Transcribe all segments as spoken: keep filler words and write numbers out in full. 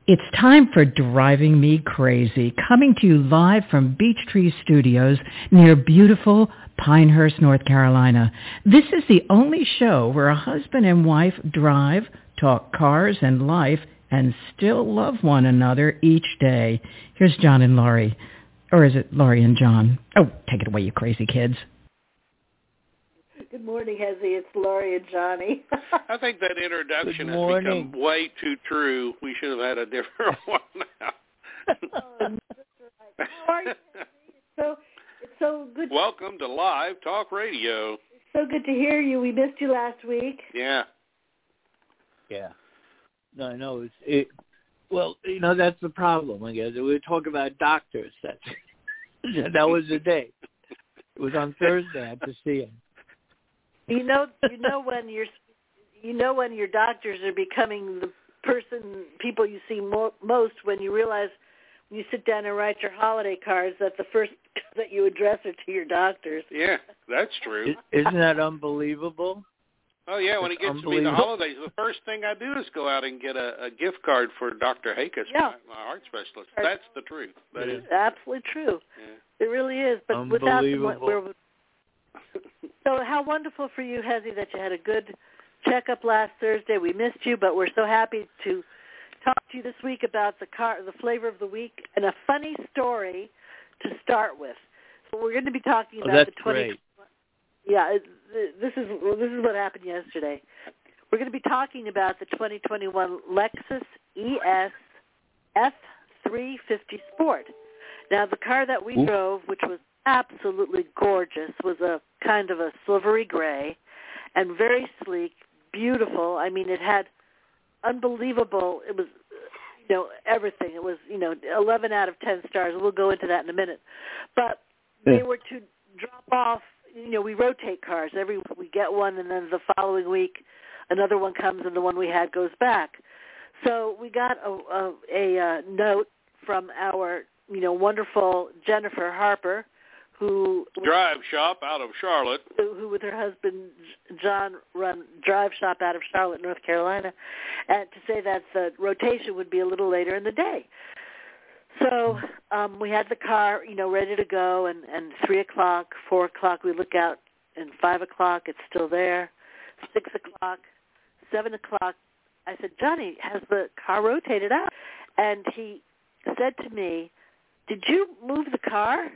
It's time for Driving Me Crazy, coming to you live from Beech Tree Studios near beautiful Pinehurst, North Carolina. This is the only show where a husband and wife drive, talk cars and life, and still love one another each day. Here's John and Laurie. Or is it Laurie and John? Oh, take it away, you crazy kids. Good morning, Hezzy. It's Laurie and Johnny. I think that introduction has become way too true. We should have had a different one now. Oh, that's right. How are you, Hezzy? It's so, it's so good. Welcome to Live Talk Radio. It's so good to hear you. We missed you last week. Yeah. Yeah. No, no. It's, it, well, you know, that's the problem, I guess. We were talking about doctors. That's, that was the day. It was on Thursday. I had to see him. You know, you know when you're, you know when your doctors are becoming the person, people you see mo- most when you realize when you sit down and write your holiday cards that the first that you address are to your doctors. Yeah, that's true. Isn't that unbelievable? Oh yeah, when it gets to be the holidays, the first thing I do is go out and get a, a gift card for Doctor Hakis, yeah. my, my heart specialist. That's the truth. That is absolutely true. Yeah. It really is. But without them, we're So how wonderful for you, Hezzy, that you had a good checkup last Thursday. We missed you, but we're so happy to talk to you this week about the car, the flavor of the week, and a funny story to start with. So we're going to be talking about oh, that's the twenty. Great. Yeah, it, this is this is what happened yesterday. We're going to be talking about the twenty twenty-one Lexus E S F three fifty Sport. Now, the car that we Ooh. drove, which was absolutely gorgeous, was a kind of a silvery gray and very sleek, beautiful. I mean, it had unbelievable, it was, you know, everything. It was, you know, eleven out of ten stars. We'll go into that in a minute. But they were to drop off, you know, we rotate cars. Every we get one, and then the following week another one comes, and the one we had goes back. So we got a, a, a, a note from our, you know, wonderful Jennifer Harper, who drive shop out of Charlotte, who, who with her husband John run drive shop out of Charlotte, North Carolina, and to say that the rotation would be a little later in the day. So um, we had the car, you know, ready to go, and, and three o'clock, four o'clock, we look out, and five o'clock, it's still there. Six o'clock, seven o'clock, I said, Johnny, has the car rotated out? And he said to me, did you move the car?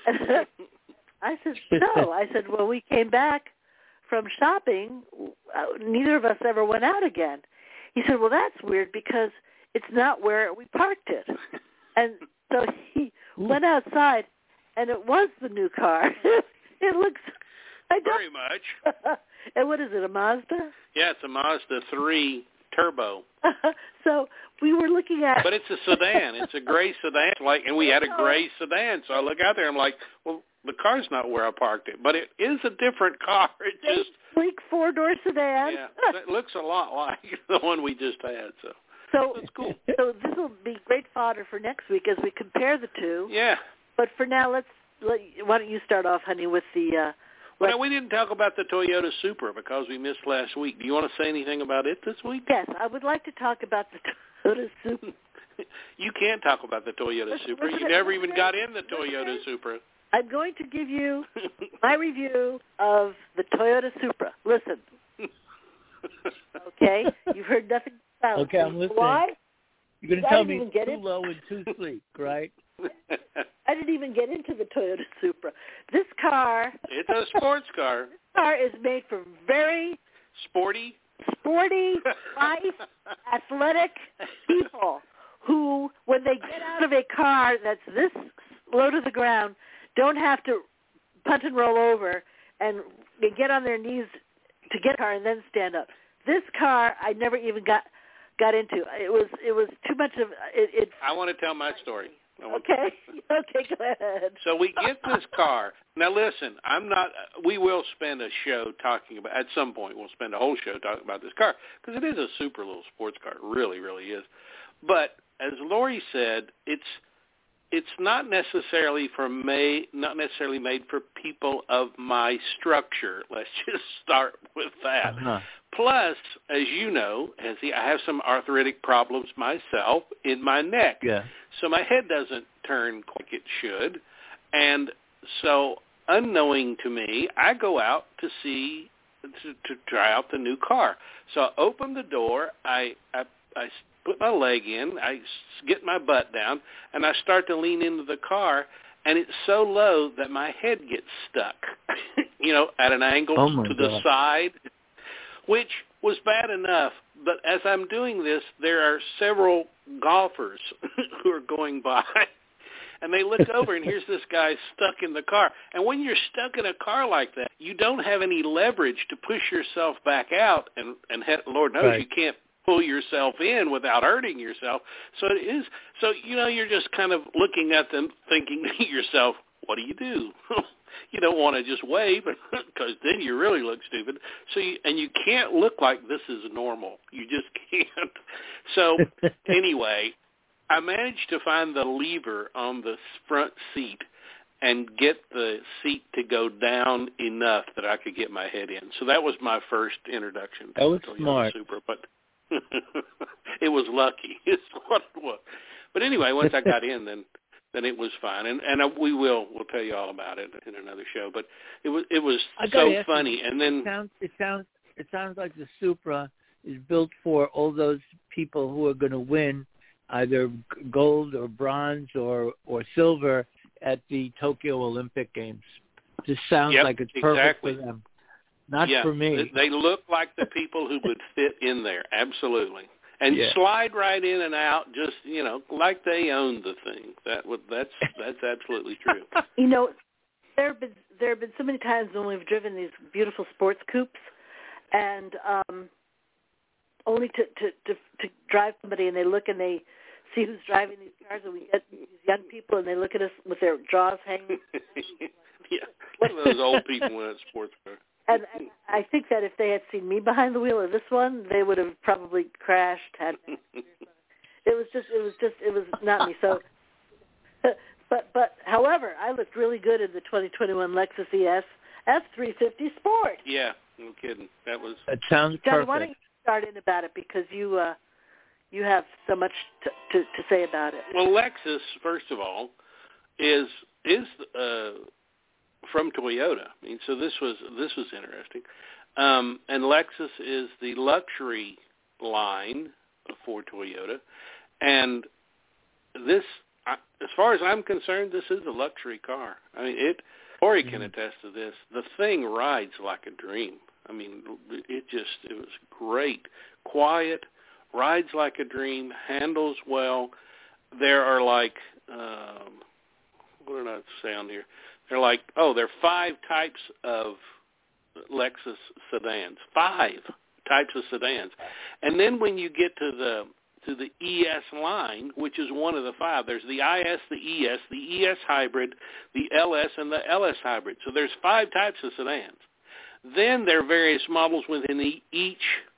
I said, no. I said, well, we came back from shopping. Uh, neither of us ever went out again. He said, well, that's weird because it's not where we parked it. And so he Ooh. went outside, and it was the new car. It looks I don't, very much. And what is it, a Mazda? Yeah, it's a Mazda three Turbo. So we were looking at... But it's a sedan. It's a gray sedan. Like, and we had a gray sedan. So I look out there, I'm like, well, the car's not where I parked it. But it is a different car. It just... Sleek four-door sedan. Yeah, it looks a lot like the one we just had. So, so that's cool. So this will be great fodder for next week as we compare the two. Yeah. But for now, let's... Let, why don't you start off, honey, with the... Uh, Well, no, we didn't talk about the Toyota Supra because we missed last week. Do you want to say anything about it this week? Yes, I would like to talk about the Toyota Supra. You can't talk about the Toyota listen, Supra. Listen, you never listen, even got in the Toyota listen. Supra. I'm going to give you my review of the Toyota Supra. Listen. Okay? You've heard nothing about it. Okay, I'm listening. Why? You're going to tell me it's too in. low and too sleek, right? I didn't even get into the Toyota Supra. This car... It's a sports car. This car is made for very... Sporty? Sporty, nice, athletic people who, when they get out of a car that's this low to the ground, don't have to punt and roll over and they get on their knees to get a car and then stand up. This car, I never even got got into. It was it was too much of it. it I want to tell my story. Okay. Okay, go ahead. So we get this car. Now listen, I'm not, we will spend a show talking about, at some point we'll spend a whole show talking about this car because it is a super little sports car. It really, really is. But as Laurie said, it's, it's not necessarily for made, not necessarily made for people of my structure. Let's just start with that. Uh-huh. Plus, as you know, as the, I have some arthritic problems myself in my neck. Yeah. So my head doesn't turn like it should. And so, unknowing to me, I go out to see, to, to try out the new car. So I open the door, I, I, I put my leg in, I get my butt down, and I start to lean into the car, and it's so low that my head gets stuck, you know, at an angle oh to the God. side, which was bad enough. But as I'm doing this, there are several golfers who are going by, and they look over, and here's this guy stuck in the car. And when you're stuck in a car like that, you don't have any leverage to push yourself back out, and, and Lord knows right. you can't pull yourself in without hurting yourself. So it is, so, you know, you're just kind of looking at them thinking to yourself, what do you do? You don't want to just wave because then you really look stupid. So you, and you can't look like this is normal. You just can't. So anyway, I managed to find the lever on the front seat and get the seat to go down enough that I could get my head in. So that was my first introduction to that was the Toyota smart. Supra, but it was lucky. It's what it was. But anyway, once I got in, then then it was fine, and and we will we'll tell you all about it in another show. But it was it was so funny, you, and then it sounds it sounds it sounds like the Supra is built for all those people who are going to win either gold or bronze or or silver at the Tokyo Olympic Games. Just sounds yep, like it's perfect exactly. for them. Not yeah, for me. They look like the people who would fit in there, absolutely. And yeah. slide right in and out, just, you know, like they own the thing. That would that's that's absolutely true. You know, there have been there have been so many times when we've driven these beautiful sports coupes, and um, only to, to to to drive somebody and they look and they see who's driving these cars, and we get these young people and they look at us with their jaws hanging. Yeah, one of those old people in a sports car. And, and I think that if they had seen me behind the wheel of this one, they would have probably crashed. Had it was just, it was just, it was not me. So, but but however, I looked really good in the twenty twenty-one Lexus E S F three fifty Sport. Yeah, no kidding. That was. That sounds Johnny, perfect. why don't you start in about it because you uh, you have so much to, to to say about it. Well, Lexus, first of all, is is. Uh, from Toyota. I mean, so this was this was interesting. Um, and Lexus is the luxury line for Toyota, and this, as far as I'm concerned, this is a luxury car. I mean, it. Ori can attest to this. The thing rides like a dream. I mean, it just it was great, quiet, rides like a dream, handles well. There are like um, what did I say on here? They're like, oh, there are five types of Lexus sedans, five types of sedans. And then when you get to the to the E S line, which is one of the five, there's the I S, the E S, the E S hybrid, the L S, and the L S hybrid. So there's five types of sedans. Then there are various models within the, each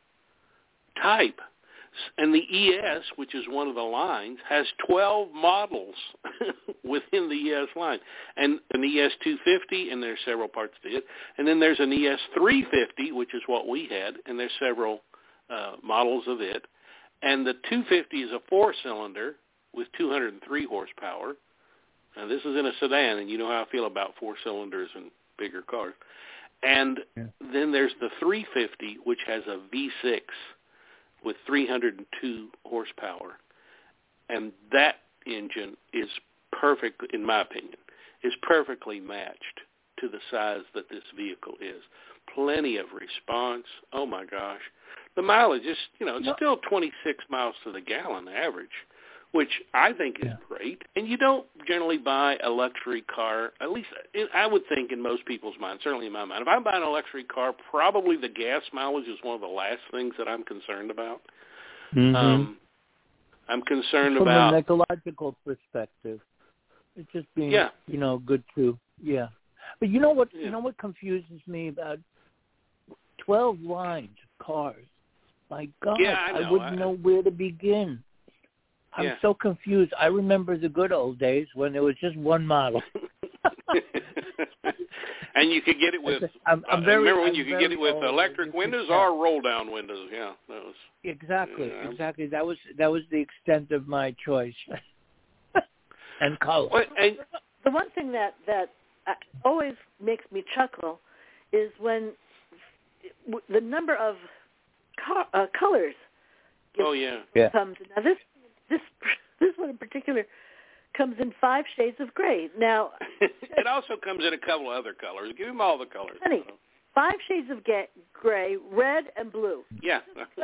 type. And the E S, which is one of the lines, has twelve models within the E S line. And an E S two fifty, and there's several parts to it. And then there's an E S three fifty, which is what we had, and there's several uh, models of it. And the two fifty is a four-cylinder with two hundred three horsepower. Now, this is in a sedan, and you know how I feel about four cylinders and bigger cars. And yeah. Then there's the three fifty, which has a V six with three hundred two horsepower. And that engine is perfect, in my opinion, is perfectly matched to the size that this vehicle is. Plenty of response. Oh, my gosh. The mileage is, you know, it's no. still twenty-six miles to the gallon average, which I think is yeah. great. And you don't generally buy a luxury car, at least I would think in most people's minds, certainly in my mind. If I'm buying a luxury car, probably the gas mileage is one of the last things that I'm concerned about. Mm-hmm. Um, I'm concerned From about... From an ecological perspective, it's just being, yeah. you know, good too. Yeah. But you know what, yeah. you know what confuses me about twelve lines of cars? My God, yeah, I, know. I wouldn't I, know where to begin. I'm yeah. so confused. I remember the good old days when there was just one model. And you could get it with. I'm, I'm uh, very, remember when I'm you could get it with old. electric windows or roll-down windows? Yeah, that was exactly, yeah. exactly. That was that was the extent of my choice and color. Well, and, the one thing that that always makes me chuckle is when the number of co- uh, colors oh yeah, yeah. comes. Now this this this one in particular comes in five shades of gray. Now it also comes in a couple of other colors. Give them all the colors. Honey, five shades of ga- gray, red and blue. Yeah.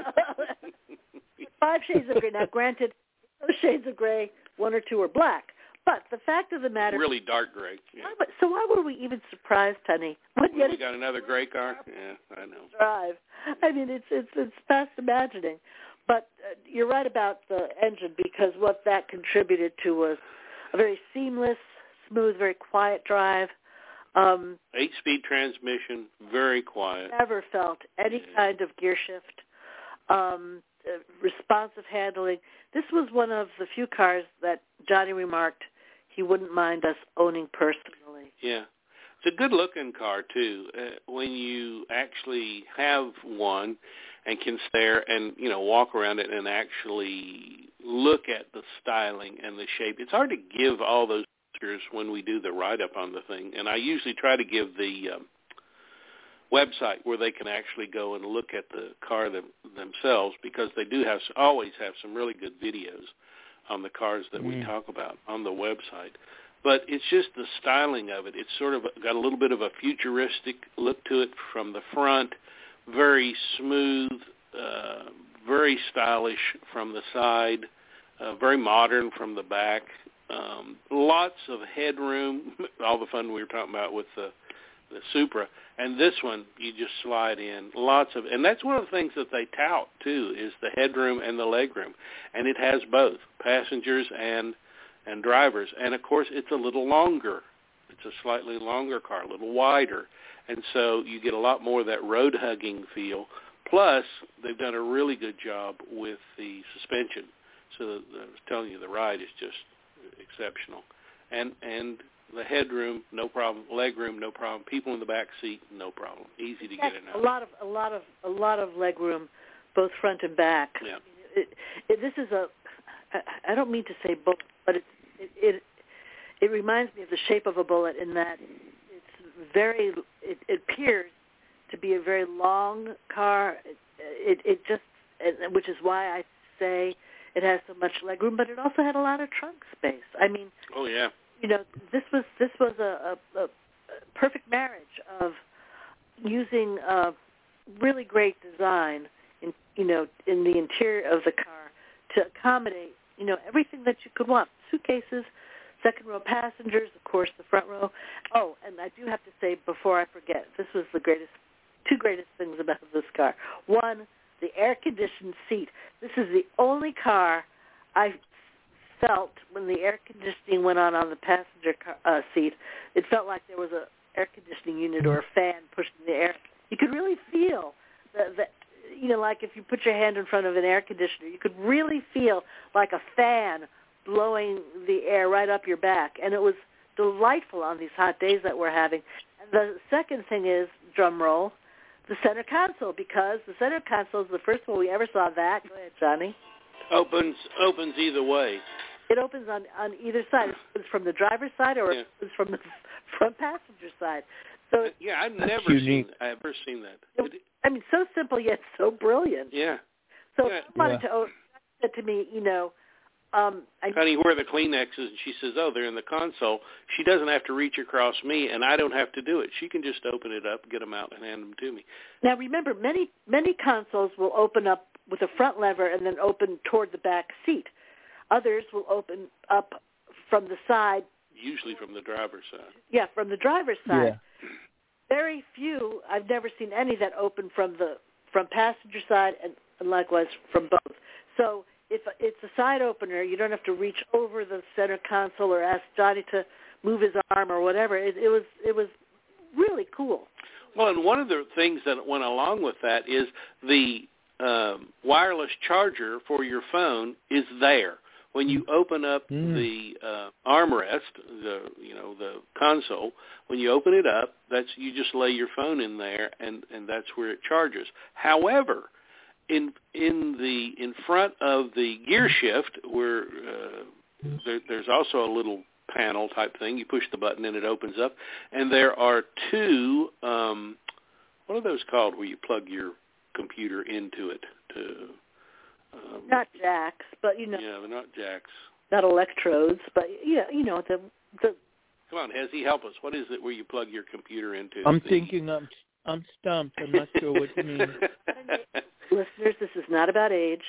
Five shades of gray. Now, granted, those shades of gray, one or two are black. But the fact of the matter, really dark gray. Yeah. Why, so why were we even surprised, honey? When well, we got another gray car. Yeah, I know. Drive. I mean, it's it's it's past imagining. But uh, you're right about the engine, because what that contributed to was a very seamless, smooth, very quiet drive. Um, Eight-speed transmission, very quiet. Never felt any yeah. kind of gear shift. Um, uh, responsive handling. This was one of the few cars that Johnny remarked he wouldn't mind us owning personally. Yeah. It's a good-looking car, too. Uh, when you actually have one and can stare and, you know, walk around it and actually look at the styling and the shape, it's hard to give all those pictures when we do the write-up on the thing. And I usually try to give the um, website where they can actually go and look at the car them, themselves, because they do have always have some really good videos on the cars that mm. we talk about on the website. But it's just the styling of it. It's sort of got a little bit of a futuristic look to it from the front, very smooth, uh, very stylish from the side, uh, very modern from the back. Um, lots of headroom, all the fun we were talking about with the, the Supra. And this one, you just slide in. Lots of, and that's one of the things that they tout, too, is the headroom and the legroom. And it has both, passengers and and drivers. And, of course, it's a little longer. It's a slightly longer car, a little wider. And so you get a lot more of that road-hugging feel. Plus, they've done a really good job with the suspension. So the, the, I was telling you, the ride is just exceptional. And and the headroom, no problem. Legroom, no problem. People in the back seat, no problem. Easy to That's get in. A lot of a lot of a lot of legroom, both front and back. Yeah. It, it, this is a. I, I don't mean to say bullet, but it, it it it reminds me of the shape of a bullet in that it's very. It, it appears to be a very long car. It it, it just, which is why I say it has so much legroom, but it also had a lot of trunk space. I mean. Oh yeah. You know, this was this was a, a, a perfect marriage of using uh, really great design in you know in the interior of the car to accommodate you know everything that you could want: suitcases, second row passengers, of course, the front row. Oh, and I do have to say before I forget, this was the greatest, two greatest things about this car. One, the air-conditioned seat. This is the only car I felt when the air conditioning went on on the passenger car, uh, seat, it felt like there was a air conditioning unit or a fan pushing the air. You could really feel the, the, you know, like if you put your hand in front of an air conditioner, you could really feel like a fan blowing the air right up your back, and it was delightful on these hot days that we're having. And the second thing is, drum roll, the center console, because the center console is the first one we ever saw that. Go ahead, Johnny. Opens opens either way. It opens on, on either side. It opens from the driver's side or yeah. it opens from the front passenger side. So uh, yeah, I've never unique. seen I've never seen that. It, I mean, so simple yet so brilliant. Yeah. So yeah. I wanted yeah. to oh, said to me, you know, um, I, honey, where are the Kleenexes? And she says, oh, they're in the console. She doesn't have to reach across me, and I don't have to do it. She can just open it up, get them out, and hand them to me. Now, remember, many many consoles will open up with a front lever and then open toward the back seat. Others will open up from the side. Usually from the driver's side. Yeah, from the driver's side. Yeah. Very few, I've never seen any that open from the from passenger side and, and likewise from both. So if it's a side opener, you don't have to reach over the center console or ask Johnny to move his arm or whatever. It, it was it was really cool. Well, and one of the things that went along with that is the um, wireless charger for your phone is there. When you open up mm. the uh, armrest, the you know the console, when you open it up, that's you just lay your phone in there, and, and that's where it charges. However, in in the in front of the gear shift, where uh, there, there's also a little panel type thing. You push the button and it opens up, and there are two. Um, what are those called? Where you plug your computer into it to. Um, not jacks, but you know. Yeah, they're not jacks. Not electrodes, but yeah, you know the the. Come on, Hezzy, help us. What is it where you plug your computer into? I'm the... thinking I'm I'm stumped. I'm not sure what you mean. Listeners, this is not about age.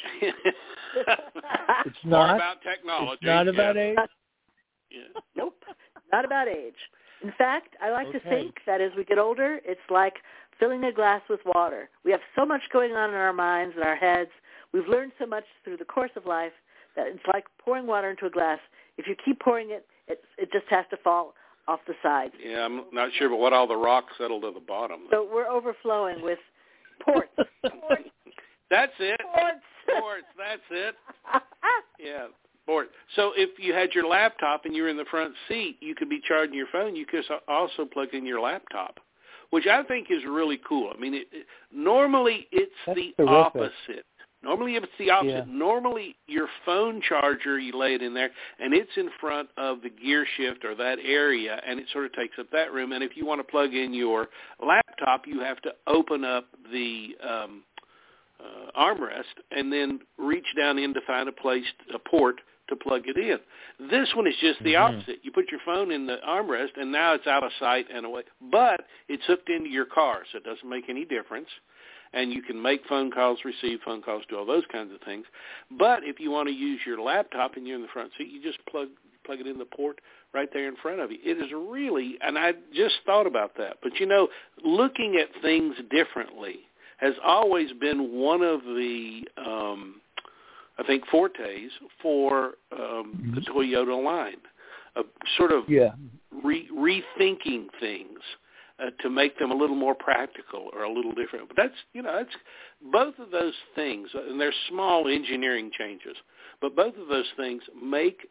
It's not More about technology. It's not about yeah. age. Yeah. Nope, not about age. In fact, I like okay. to think that as we get older, it's like filling a glass with water. We have so much going on in our minds and our heads. We've learned so much through the course of life that it's like pouring water into a glass. If you keep pouring it, it, it just has to fall off the sides. Yeah, I'm not sure, but what all the rocks settle to the bottom. So we're overflowing with ports. ports. That's it. Ports. Ports, that's it. Yeah, ports. So if you had your laptop and you were in the front seat, you could be charging your phone. You could also plug in your laptop, which I think is really cool. I mean, it, it, normally it's that's the terrific. opposite. Normally it's the opposite. Yeah. Normally your phone charger, you lay it in there, and it's in front of the gear shift or that area, and it sort of takes up that room. And if you want to plug in your laptop, you have to open up the um, uh, armrest and then reach down in to find a place, a port to plug it in. This one is just the mm-hmm. opposite. You put your phone in the armrest, and now it's out of sight and away. But it's hooked into your car, so it doesn't make any difference. And you can make phone calls, receive phone calls, do all those kinds of things. But if you want to use your laptop and you're in the front seat, you just plug plug it in the port right there in front of you. It is really, and I just thought about that. But, you know, looking at things differently has always been one of the, um, I think, fortes for um, mm-hmm. the Toyota line, of sort of yeah. re- rethinking things. Uh, to make them a little more practical or a little different. But that's, you know, that's both of those things, and they're small engineering changes, but both of those things make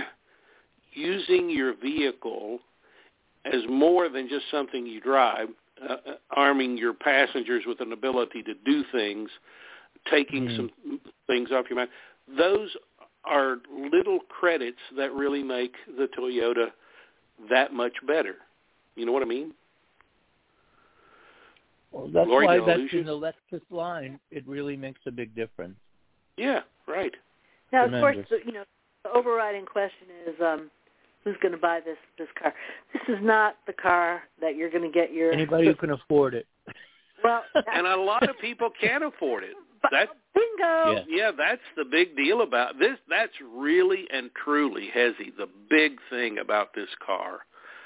using your vehicle as more than just something you drive, uh, arming your passengers with an ability to do things, taking mm. some things off your mind. Those are little credits that really make the Toyota that much better. You know what I mean? Well, that's Lori, why no that's illusion? in the Lexus line. It really makes a big difference. Yeah, right. Now, Tremendous. of course, the, you know, the overriding question is um, who's going to buy this this car? This is not the car that you're going to get your anybody who can afford it. Well, and a lot of people can't afford it. That bingo. Yeah. yeah, that's the big deal about this. That's really and truly, Hezzy, the big thing about this car.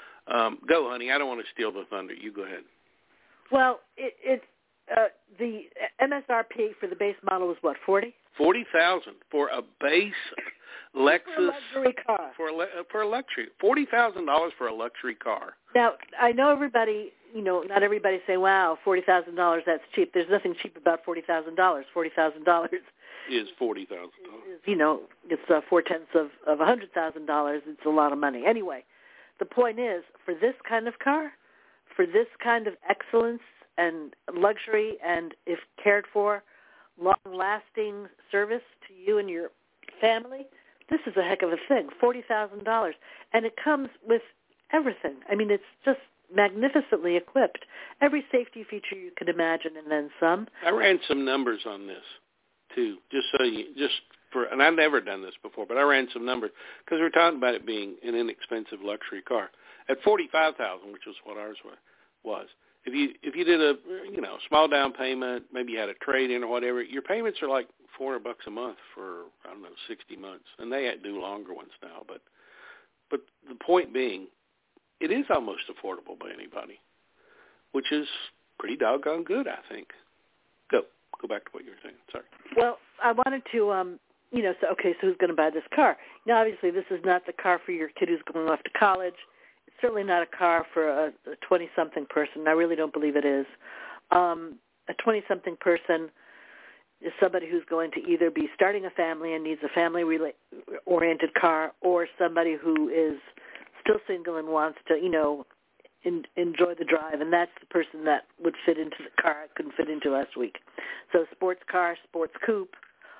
Um, go, honey. I don't want to steal the thunder. You go ahead. Well, it, it's uh, the M S R P for the base model was what, forty? Forty thousand for a base Lexus for a luxury car. For a, for a luxury, forty thousand dollars for a luxury car. Now, I know everybody. You know, not everybody say, "Wow, forty thousand dollars, that's cheap." There's nothing cheap about forty thousand dollars. Forty thousand dollars is forty thousand dollars. You know, it's uh, four tenths of of a hundred thousand dollars. It's a lot of money. Anyway, the point is, for this kind of car. For this kind of excellence and luxury and, if cared for, long-lasting service to you and your family, this is a heck of a thing, forty thousand dollars. And it comes with everything. I mean, it's just magnificently equipped. Every safety feature you could imagine and then some. I ran some numbers on this, too, just so you, just for, and I've never done this before, but I ran some numbers because we're talking about it being an inexpensive luxury car. At forty-five thousand dollars, which was what ours was, if you if you did a you know small down payment, maybe you had a trade in or whatever, your payments are like four hundred bucks a month for I don't know sixty months, and they do longer ones now. But but the point being, it is almost affordable by anybody, which is pretty doggone good, I think. Go go back to what you were saying. Sorry. Well, I wanted to. Um, You know, so okay, so who's going to buy this car? Now, obviously, this is not the car for your kid who's going off to college. It's certainly not a car for a twenty-something person. I really don't believe it is. Um, a twenty-something person is somebody who's going to either be starting a family and needs a family-oriented car, or somebody who is still single and wants to, you know, in, enjoy the drive, and that's the person that would fit into the car I couldn't fit into last week. So sports car, sports coupe,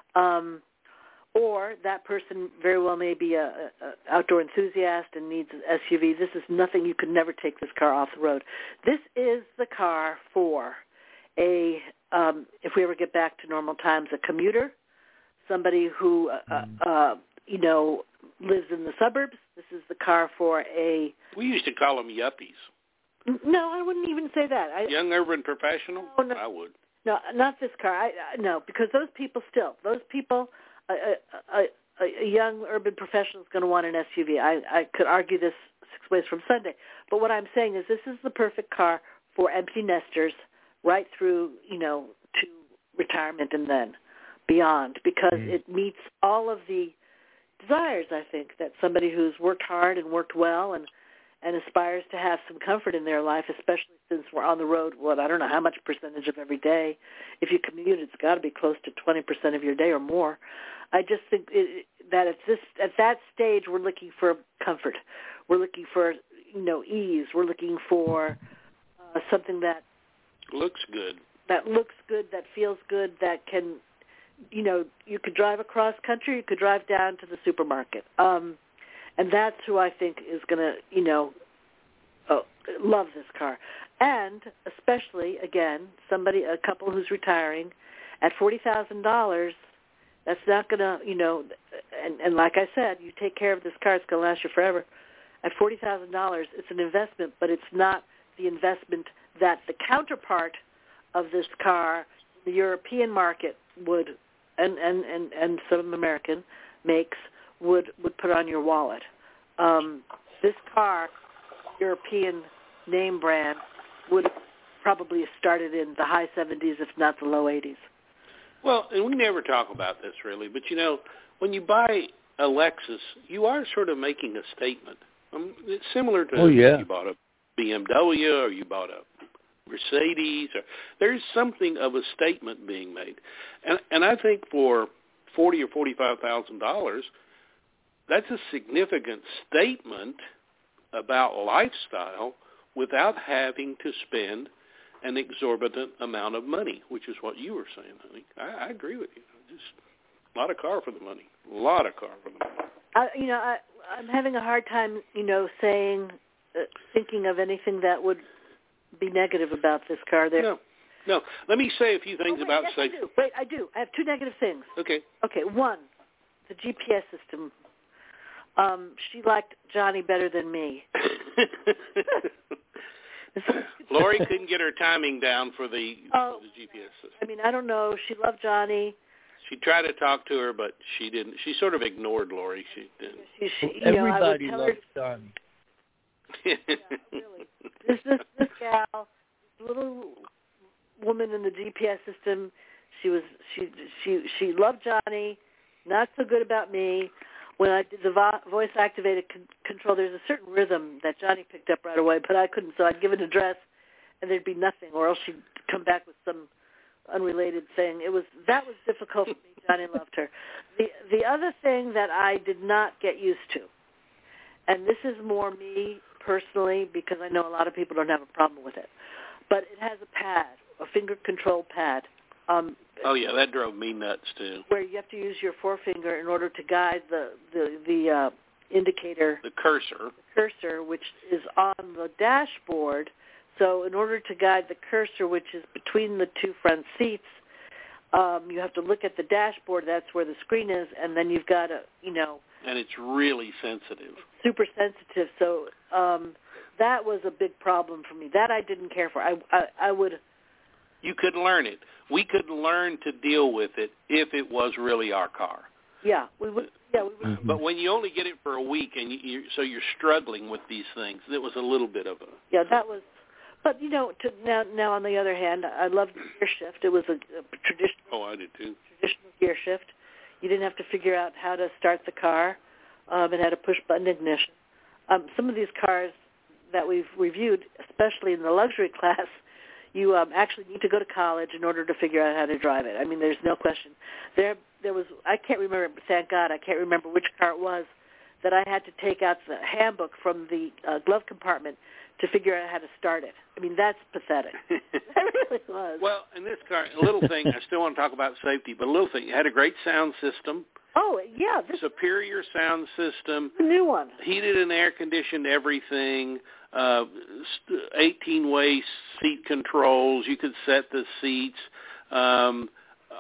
um, or that person very well may be a, a outdoor enthusiast and needs an S U V. This is nothing. You could never take this car off the road. This is the car for a, um, if we ever get back to normal times, a commuter, somebody who, uh, uh, you know, lives in the suburbs. This is the car for a... We used to call them yuppies. No, I wouldn't even say that. I, Young urban professional? No, no, I would. No, not this car. I, I, no, because those people still, those people, a, a, a, a young urban professional is going to want an S U V. I, I could argue this six ways from Sunday. But what I'm saying is this is the perfect car for empty nesters right through, you know, to retirement and then beyond, because mm. it meets all of the desires, I think, that somebody who's worked hard and worked well and, and aspires to have some comfort in their life, especially since we're on the road, what, I don't know how much percentage of every day. If you commute, it's got to be close to twenty percent of your day or more. I just think it, that at this at that stage, we're looking for comfort. We're looking for, you know, ease. We're looking for uh, something that looks good, that looks good, that feels good, that can, you know, you could drive across country, you could drive down to the supermarket. Um, and that's who I think is going to, you know, oh, love this car. And especially, again, somebody, a couple who's retiring at forty thousand dollars, that's not going to, you know, and, and like I said, you take care of this car, it's going to last you forever. At forty thousand dollars, it's an investment, but it's not the investment that the counterpart of this car, the European market would, and, and, and, and some American makes, would, would put on your wallet. Um, this car, European name brand, would have probably started in the high seventies, if not the low eighties. Well, and we never talk about this really, but, you know, when you buy a Lexus, you are sort of making a statement. Um, it's similar to oh, yeah. if you bought a B M W or you bought a Mercedes. Or, there's something of a statement being made. And, and I think for forty thousand dollars or forty-five thousand dollars, that's a significant statement about lifestyle without having to spend an exorbitant amount of money, which is what you were saying, honey. I, I agree with you. Just a lot of car for the money. A lot of car for the money. I, you know, I, I'm having a hard time, you know, saying, uh, thinking of anything that would be negative about this car. There. No, no. Let me say a few things oh, wait, about yes, safety. I do. Wait, I do. I have two negative things. Okay. Okay. One, the G P S system. Um, she liked Johnny better than me. Lori couldn't get her timing down for the, oh, for the G P S system. I mean, I don't know. She loved Johnny. She tried to talk to her, but she didn't. She sort of ignored Lori. She didn't. She, she, Everybody know, loves her, Johnny. Yeah, really. This, this, this gal, this little woman in the G P S system, she was she she she loved Johnny, not so good about me. When I did the vo- voice-activated con- control, there's a certain rhythm that Johnny picked up right away, but I couldn't, so I'd give an address, and there'd be nothing, or else she'd come back with some unrelated thing. It was that was difficult for me. Johnny loved her. The the other thing that I did not get used to, and this is more me personally, because I know a lot of people don't have a problem with it, but it has a pad, a finger control pad. Um, oh yeah, that drove me nuts too. Where you have to use your forefinger in order to guide the the the uh, indicator, the cursor, the cursor, which is on the dashboard. So in order to guide the cursor, which is between the two front seats, um, you have to look at the dashboard. That's where the screen is, and then you've got to, you know. And it's really sensitive. Super sensitive. So um, that was a big problem for me. That I didn't care for. I I, I would. You could learn it. We could learn to deal with it if it was really our car. Yeah, we would. Yeah, we would. But when you only get it for a week, and you, you, so you're struggling with these things, it was a little bit of a. Yeah, that was. But you know, to, now, now on the other hand, I loved the gear shift. It was a, a traditional. Oh, I did too. Traditional gear shift. You didn't have to figure out how to start the car. Um, it had a push-button ignition. Um, some of these cars that we've reviewed, especially in the luxury class, you um, actually need to go to college in order to figure out how to drive it. I mean, there's no question. There, there was. I can't remember. Thank God, I can't remember which car it was that I had to take out the handbook from the uh, glove compartment to figure out how to start it. I mean, that's pathetic. That really was. Well, in this car, a little thing. I still want to talk about safety, but a little thing. It had a great sound system. Oh, yeah. This superior sound system. New one. Heated and air conditioned everything. Uh, eighteen-way seat controls. You could set the seats. Um,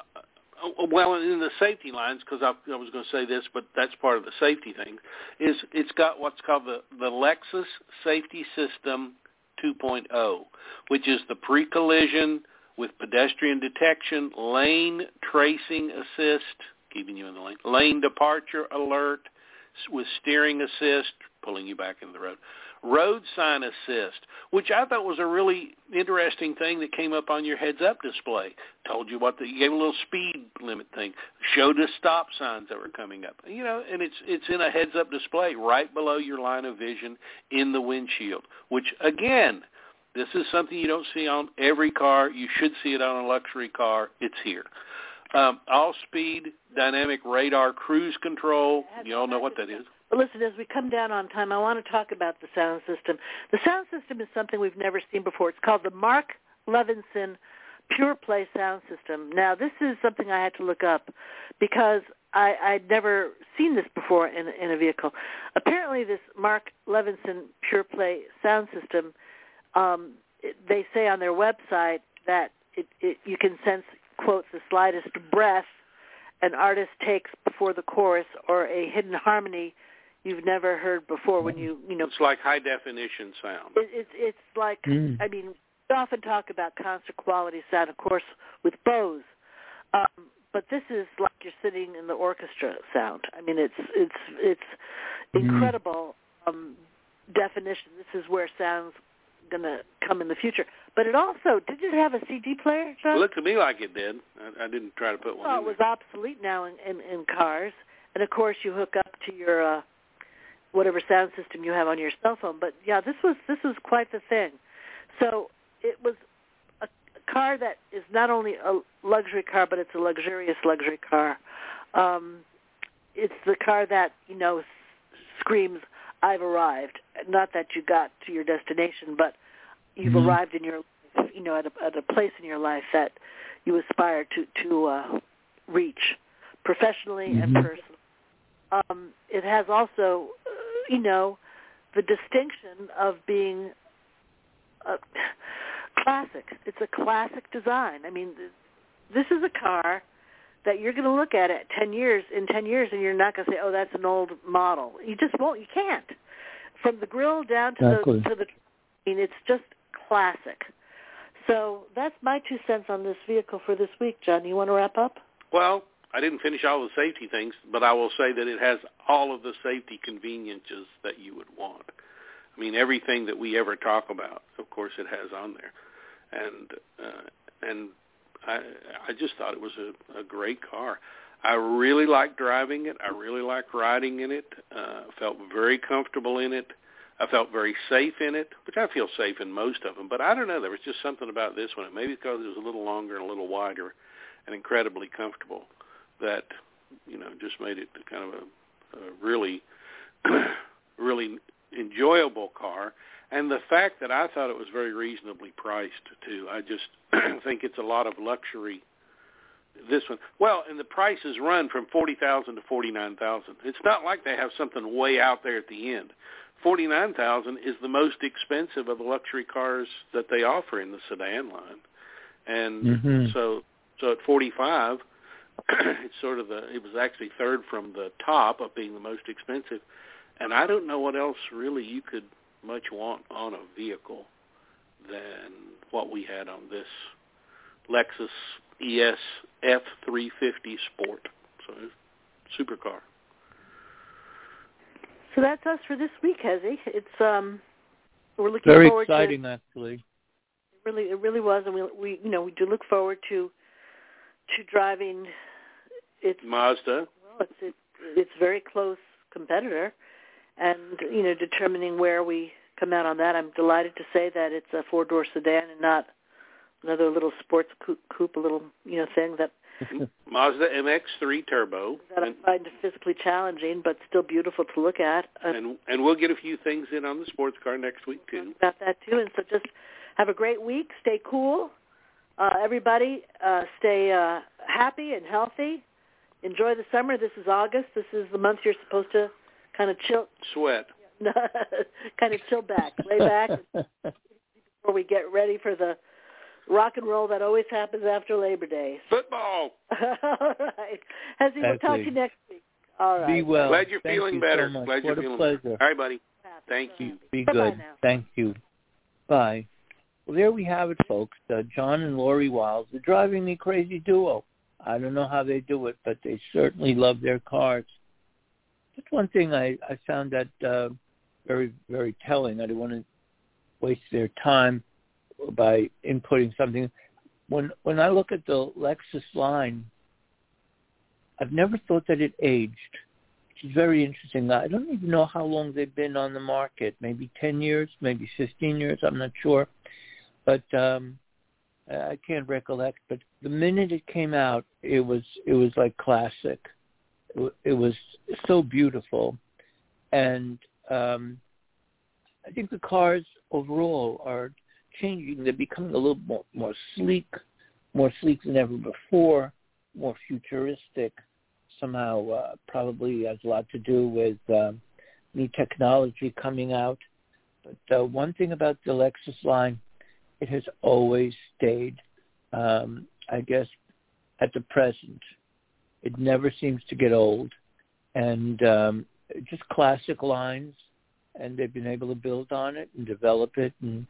uh, well, in the safety lines, because I, I was going to say this, but that's part of the safety thing, is it's got what's called the, the Lexus Safety System two point oh, which is the pre-collision with pedestrian detection, lane tracing assist, keeping you in the lane, lane departure alert with steering assist, pulling you back into the road, road sign assist, which I thought was a really interesting thing that came up on your heads-up display. Told you what the, you gave a little speed limit thing, showed us stop signs that were coming up. You know, and it's it's in a heads-up display right below your line of vision in the windshield, which, again, this is something you don't see on every car. You should see it on a luxury car. It's here. Um, all-speed dynamic radar cruise control. You all know what that is. But listen, as we come down on time, I want to talk about the sound system. The sound system is something we've never seen before. It's called the Mark Levinson Pure Play Sound System. Now, this is something I had to look up because I, I'd never seen this before in, in a vehicle. Apparently, this Mark Levinson Pure Play Sound System, um, it, they say on their website that it, it, you can sense, quote, the slightest breath an artist takes before the chorus or a hidden harmony you've never heard before when you, you know. It's like high-definition sound. It, it's it's like, mm. I mean, we often talk about concert quality sound, of course, with Bose. Um, but this is like you're sitting in the orchestra sound. I mean, it's it's it's mm. incredible um, definition. This is where sound's going to come in the future. But it also, did it have a C D player, John? It looked to me like it did. I, I didn't try to put one well, in it was there. obsolete now in, in, in cars. And, of course, you hook up to your uh, whatever sound system you have on your cell phone. But, yeah, this was this was quite the thing. So it was a, a car that is not only a luxury car, but it's a luxurious luxury car. Um, it's the car that, you know, s- screams, I've arrived. Not that you got to your destination, but you've mm-hmm. arrived in your, you know, at a, at a place in your life that you aspire to to uh, reach, professionally mm-hmm. and personally. Um, it has also, uh, you know, the distinction of being a classic. It's a classic design. I mean, this is a car that you're going to look at it ten years in ten years, and you're not going to say, "Oh, that's an old model." You just won't. You can't. From the grill down to exactly. the to the, I mean, it's just classic. So that's my two cents on this vehicle for this week. John, you want to wrap up? Well, I didn't finish all the safety things, but I will say that it has all of the safety conveniences that you would want. I mean, everything that we ever talk about, of course, it has on there, and uh, and. I, I just thought it was a, a great car. I really liked driving it. I really liked riding in it. Uh, felt very comfortable in it. I felt very safe in it, which I feel safe in most of them. But I don't know. There was just something about this one. Maybe because it was a little longer and a little wider and incredibly comfortable that, you know, just made it kind of a, a really, really enjoyable car. And the fact that I thought it was very reasonably priced, too. I just think it's a lot of luxury, this one. Well, and the prices run from forty thousand dollars to forty-nine thousand dollars. It's not like they have something way out there at the end. forty-nine thousand dollars is the most expensive of the luxury cars that they offer in the sedan line. And mm-hmm. so so at forty-five, it's sort of the, it was actually third from the top of being the most expensive. And I don't know what else really you could much want on a vehicle than what we had on this Lexus E S F three fifty Sport. So, supercar. So that's us for this week, Hezzy. It's um, we're looking very forward exciting, to, actually. It really, it really was, and we, we, you know, we do look forward to to driving its Mazda. Well, it's it, it's very close competitor. And, you know, determining where we come out on that, I'm delighted to say that it's a four-door sedan and not another little sports coupe, coupe a little you know thing that Mazda M X three Turbo that I find physically challenging, but still beautiful to look at. Uh, and and we'll get a few things in on the sports car next week too. About that too, and so just have a great week. Stay cool, uh, everybody. Uh, stay uh, happy and healthy. Enjoy the summer. This is August. This is the month you're supposed to kind of chill, sweat, kind of chill back, lay back before we get ready for the rock and roll that always happens after Labor Day. Football. All right. Hezzy, we'll talk to you next week. All right. Be well. Glad you're Thank feeling you better. So Glad what you're a feeling pleasure. better. All right, buddy. Thank you. Be Bye-bye good. now. Thank you. Bye. Well, there we have it, folks. Uh, John and Lori Wiles, the Driving Me Crazy duo. I don't know how they do it, but they certainly love their cars. Just one thing I, I found that uh, very, very telling. I didn't want to waste their time by inputting something. When when I look at the Lexus line, I've never thought that it aged. Which is very interesting. I don't even know how long they've been on the market. Maybe ten years, maybe fifteen years. I'm not sure. But um, I can't recollect. But the minute it came out, it was it was like classic. It, it was so beautiful. And um, I think the cars overall are changing. They're becoming a little more, more sleek, more sleek than ever before, more futuristic. Somehow uh, probably has a lot to do with uh, new technology coming out. But uh, one thing about the Lexus line, it has always stayed, um, I guess, at the present. It never seems to get old. And um, just classic lines, and they've been able to build on it and develop it. And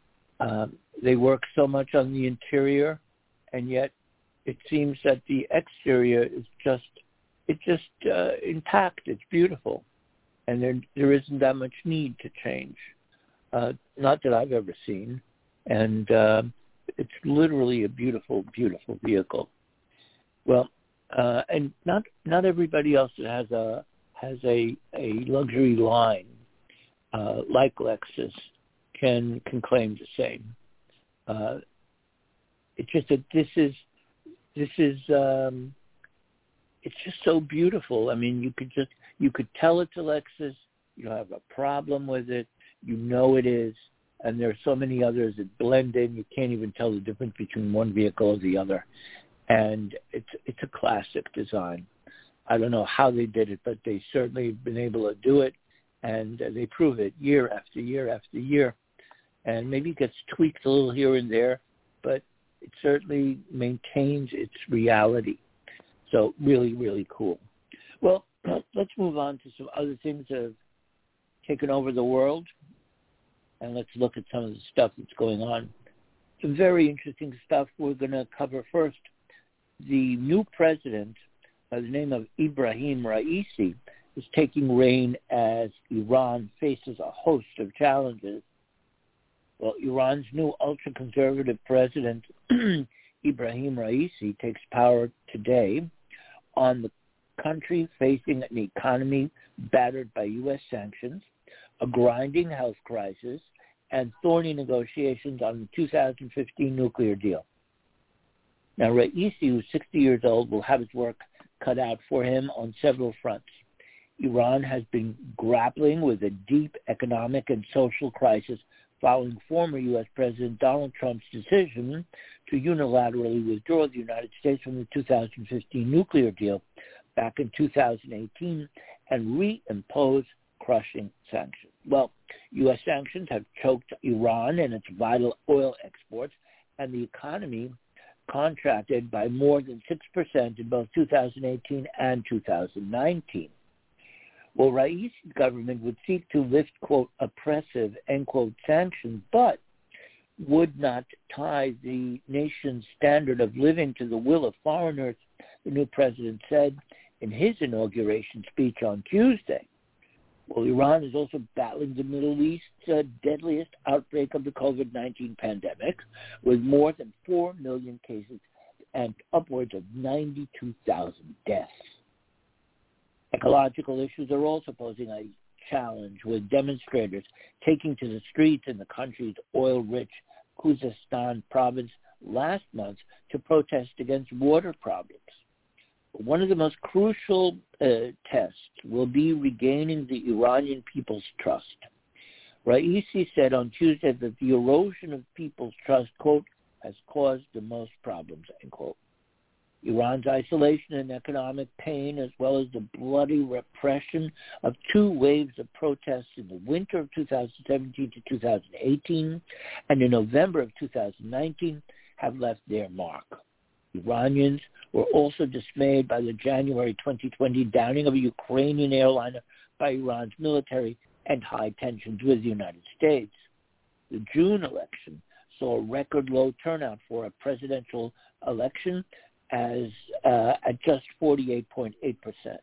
um, they work so much on the interior, and yet it seems that the exterior is just It's just uh, intact. It's beautiful, and there there isn't that much need to change. Uh, not that I've ever seen, and uh, it's literally a beautiful, beautiful vehicle. Well, uh, and not not everybody else that has a has a a luxury line uh, like Lexus can can claim the same. Uh, it's just that this is this is. Um, It's just so beautiful. I mean, you could just, you could tell it's a Lexus. You don't have a problem with it. You know it is. And there are so many others that blend in. You can't even tell the difference between one vehicle or the other. And it's it's a classic design. I don't know how they did it, but they certainly have been able to do it. And they prove it year after year after year. And maybe it gets tweaked a little here and there, but it certainly maintains its reality. So really, really cool. Well, let's move on to some other things that have taken over the world, and let's look at some of the stuff that's going on. Some very interesting stuff we're going to cover first. The new president, by the name of Ibrahim Raisi, is taking reign as Iran faces a host of challenges. Well, Iran's new ultra-conservative president, Ibrahim Raisi, takes power today on the country facing an economy battered by U S sanctions, a grinding health crisis, and thorny negotiations on the two thousand fifteen nuclear deal. Now, Raisi, who's sixty years old, will have his work cut out for him on several fronts. Iran has been grappling with a deep economic and social crisis following former U S President Donald Trump's decision to unilaterally withdraw the United States from the two thousand fifteen nuclear deal back in two thousand eighteen and reimpose crushing sanctions. Well, U S sanctions have choked Iran and its vital oil exports, and the economy contracted by more than six percent in both two thousand eighteen and two thousand nineteen. Well, Raisi's government would seek to lift, quote, oppressive, end quote, sanctions, but would not tie the nation's standard of living to the will of foreigners, the new president said in his inauguration speech on Tuesday. Well, Iran is also battling the Middle East's uh, deadliest outbreak of the covid nineteen pandemic, with more than four million cases and upwards of ninety-two thousand deaths. Ecological issues are also posing a challenge, with demonstrators taking to the streets in the country's oil-rich Khuzestan province last month to protest against water problems. One of the most crucial uh, tests will be regaining the Iranian people's trust. Raisi said on Tuesday that the erosion of people's trust, quote, has caused the most problems, end quote. Iran's isolation and economic pain, as well as the bloody repression of two waves of protests in the winter of two thousand seventeen to two thousand eighteen and in November of two thousand nineteen, have left their mark. Iranians were also dismayed by the January twenty twenty downing of a Ukrainian airliner by Iran's military and high tensions with the United States. The June election saw a record low turnout for a presidential election as uh, at just forty-eight point eight percent.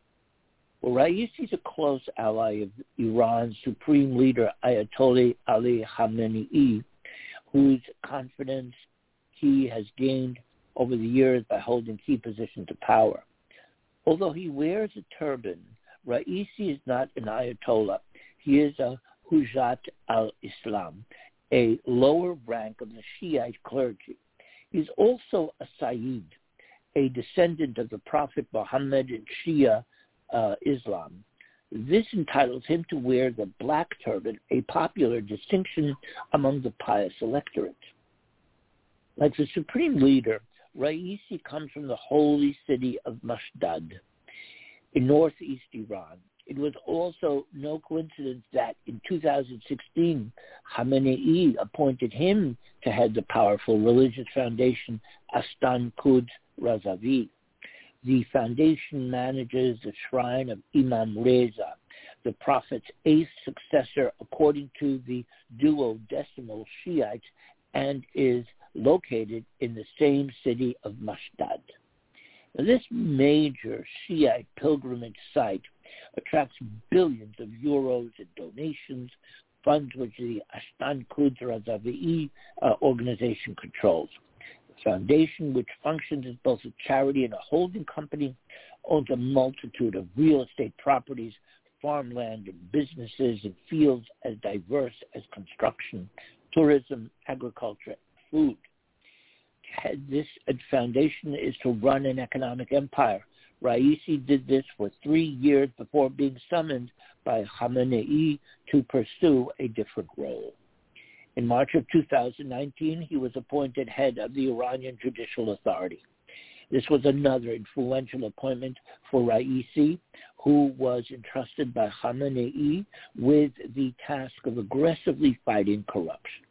Well, Raisi is a close ally of Iran's supreme leader, Ayatollah Ali Khamenei, whose confidence he has gained over the years by holding key positions of power. Although he wears a turban, Raisi is not an Ayatollah. He is a Hujat al-Islam, a lower rank of the Shiite clergy. He's also a Sayyid, a descendant of the Prophet Muhammad in Shia uh, Islam. This entitles him to wear the black turban, a popular distinction among the pious electorate. Like the supreme leader, Raisi comes from the holy city of Mashdad in northeast Iran. It was also no coincidence that in two thousand sixteen, Khamenei appointed him to head the powerful religious foundation Astan Quds Razavi. The foundation manages the shrine of Imam Reza, the prophet's eighth successor according to the duodecimal Shiites, and is located in the same city of Mashdad. Now, this major Shiite pilgrimage site attracts billions of euros in donations, funds which the Astan Quds Razavi uh, organization controls. The foundation, which functions as both a charity and a holding company, owns a multitude of real estate properties, farmland, and businesses in fields as diverse as construction, tourism, agriculture, and food. This foundation is to run an economic empire. Raisi did this for three years before being summoned by Khamenei to pursue a different role. In March of two thousand nineteen, he was appointed head of the Iranian Judicial Authority. This was another influential appointment for Raisi, who was entrusted by Khamenei with the task of aggressively fighting corruption.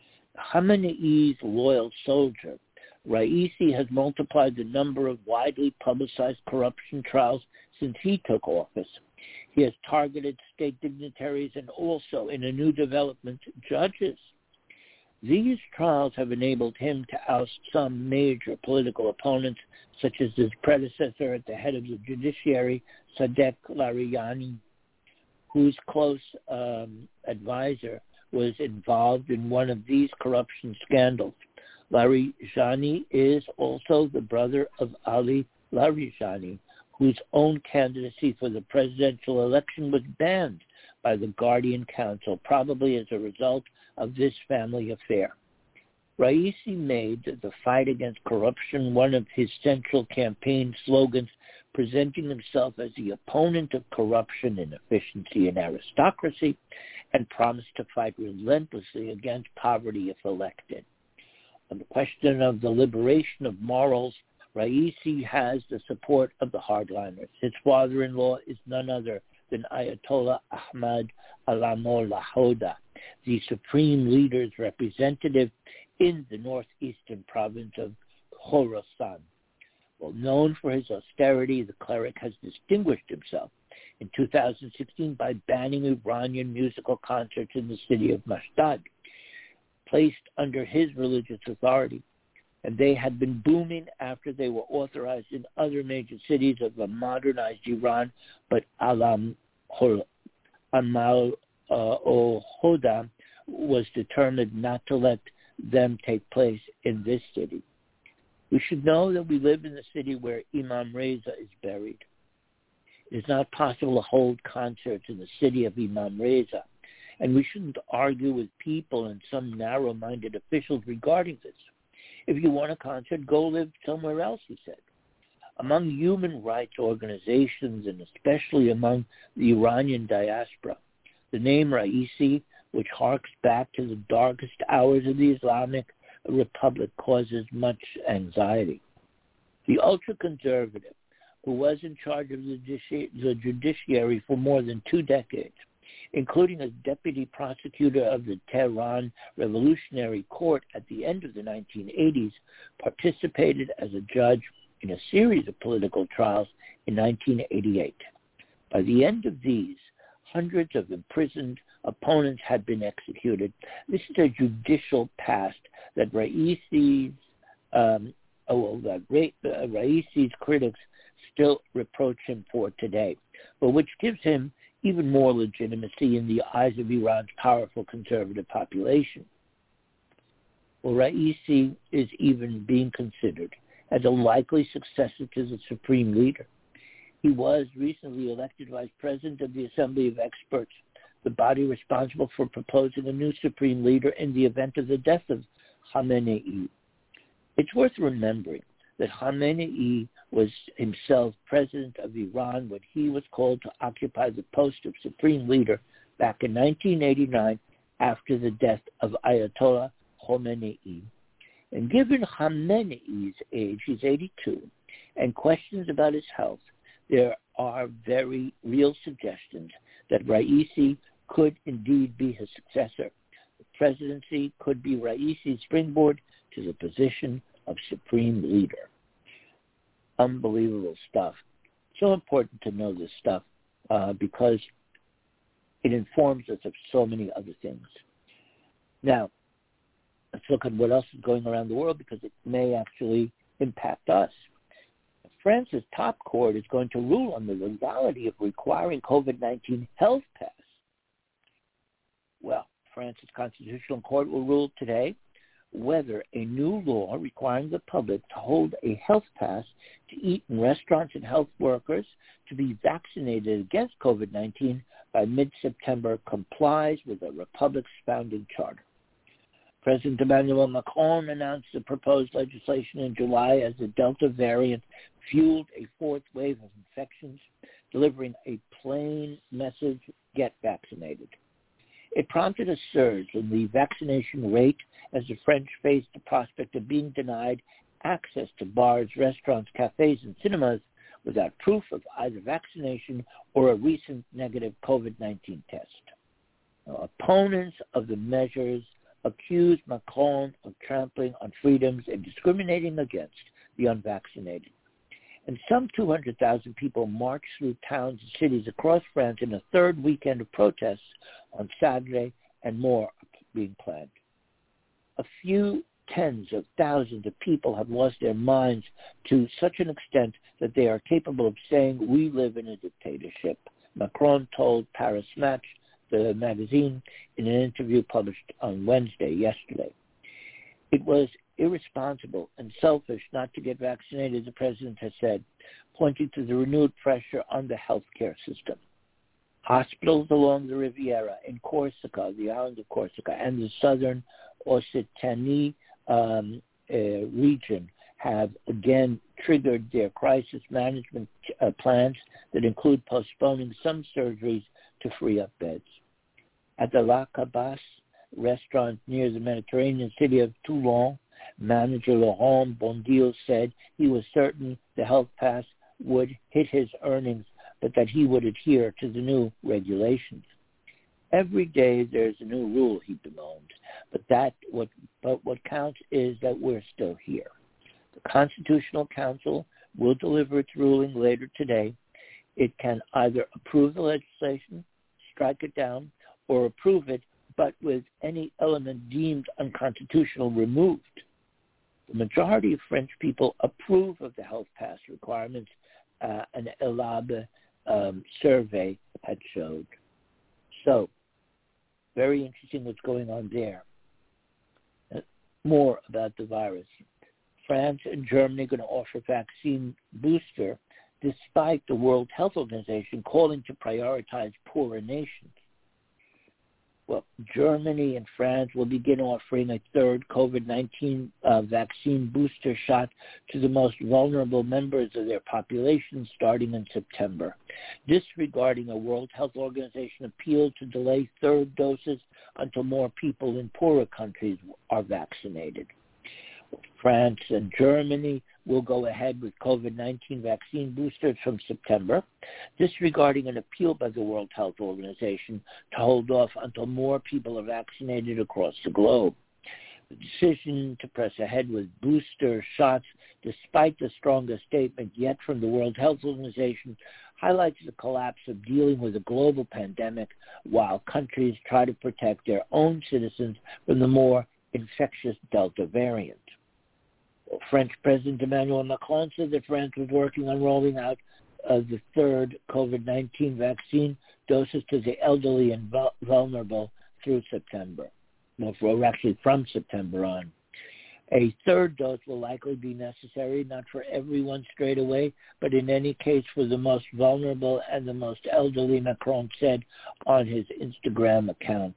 Khamenei's loyal soldier, Raisi has multiplied the number of widely publicized corruption trials since he took office. He has targeted state dignitaries and also, in a new development, judges. These trials have enabled him to oust some major political opponents, such as his predecessor at the head of the judiciary, Sadek Larijani, whose close um, advisor was involved in one of these corruption scandals. Larijani is also the brother of Ali Larijani, whose own candidacy for the presidential election was banned by the Guardian Council, probably as a result of this family affair. Raisi made the fight against corruption one of his central campaign slogans, presenting himself as the opponent of corruption, inefficiency, and aristocracy, and promised to fight relentlessly against poverty if elected. On the question of the liberation of morals, Raisi has the support of the hardliners. His father-in-law is none other than Ayatollah Ahmad Alamollahoda, the supreme leader's representative in the northeastern province of Khorasan. Well, known for his austerity, the cleric has distinguished himself in two thousand sixteen by banning Iranian musical concerts in the city of Mashdad, placed under his religious authority, and they had been booming after they were authorized in other major cities of the modernized Iran, but Alam Amal Hoda was determined not to let them take place in this city. We should know that we live in the city where Imam Reza is buried. It is not possible to hold concerts in the city of Imam Reza, and we shouldn't argue with people and some narrow-minded officials regarding this. If you want a concert, go live somewhere else, he said. Among human rights organizations, and especially among the Iranian diaspora, the name Raisi, which harks back to the darkest hours of the Islamic Republic, causes much anxiety. The ultra-conservative, who was in charge of the, judici- the judiciary for more than two decades, including as deputy prosecutor of the Tehran Revolutionary Court at the end of the nineteen eighties, participated as a judge in a series of political trials in nineteen eighty-eight. By the end of these, hundreds of imprisoned opponents had been executed. This is a judicial past that Raisi's, um, oh, that Ra- uh, Raisi's critics still reproach him for today, but which gives him even more legitimacy in the eyes of Iran's powerful conservative population. Well, Raisi is even being considered as a likely successor to the supreme leader. He was recently elected vice president of the Assembly of Experts, the body responsible for proposing a new supreme leader in the event of the death of Khamenei. It's worth remembering that Khamenei was himself president of Iran when he was called to occupy the post of supreme leader back in nineteen eighty-nine after the death of Ayatollah Khomeini. And given Khamenei's age, he's eighty-two, and questions about his health, there are very real suggestions that Raisi could indeed be his successor. The presidency could be Raisi's springboard to the position of supreme leader. Unbelievable stuff. So important to know this stuff uh, because it informs us of so many other things. Now, let's look at what else is going around the world because it may actually impact us. France's top court is going to rule on the legality of requiring COVID nineteen health pass. Well, France's Constitutional Court will rule today whether a new law requiring the public to hold a health pass to eat in restaurants and health workers to be vaccinated against COVID nineteen by mid-September complies with the Republic's founding charter. President Emmanuel Macron announced the proposed legislation in July as the Delta variant fueled a fourth wave of infections, delivering a plain message, get vaccinated. It prompted a surge in the vaccination rate as the French faced the prospect of being denied access to bars, restaurants, cafes, and cinemas without proof of either vaccination or a recent negative COVID nineteen test. Now, opponents of the measures accused Macron of trampling on freedoms and discriminating against the unvaccinated. And some two hundred thousand people marched through towns and cities across France in a third weekend of protests on Saturday, and more are being planned. A few tens of thousands of people have lost their minds to such an extent that they are capable of saying, "We live in a dictatorship," Macron told Paris Match, the magazine, in an interview published on Wednesday, yesterday. It was irresponsible and selfish not to get vaccinated, the president has said, pointing to the renewed pressure on the healthcare system. Hospitals along the Riviera, in Corsica, the island of Corsica, and the southern Occitanie um, uh, region have again triggered their crisis management uh, plans that include postponing some surgeries to free up beds. At the La Cabas restaurant near the Mediterranean city of Toulon, manager Laurent Bondil said he was certain the health pass would hit his earnings, but that he would adhere to the new regulations. Every day there's a new rule, he bemoaned, but that what but what counts is that we're still here. The Constitutional Council will deliver its ruling later today. It can either approve the legislation, strike it down, or approve it, but with any element deemed unconstitutional removed. The majority of French people approve of the health pass requirements, uh, an ELAB um, survey had showed. So, very interesting what's going on there. Uh, more about the virus. France and Germany are going to offer vaccine booster despite the World Health Organization calling to prioritize poorer nations. Well, Germany and France will begin offering a third COVID nineteen uh, vaccine booster shot to the most vulnerable members of their population starting in September, disregarding a World Health Organization appeal to delay third doses until more people in poorer countries are vaccinated. France and Germany will go ahead with COVID nineteen vaccine boosters from September, disregarding an appeal by the World Health Organization to hold off until more people are vaccinated across the globe. The decision to press ahead with booster shots, despite the strongest statement yet from the World Health Organization, highlights the collapse of dealing with a global pandemic while countries try to protect their own citizens from the more infectious Delta variant. French President Emmanuel Macron said that France was working on rolling out uh, the third COVID nineteen vaccine doses to the elderly and vul- vulnerable through September, well, for, actually from September on. A third dose will likely be necessary, not for everyone straight away, but in any case for the most vulnerable and the most elderly, Macron said on his Instagram account.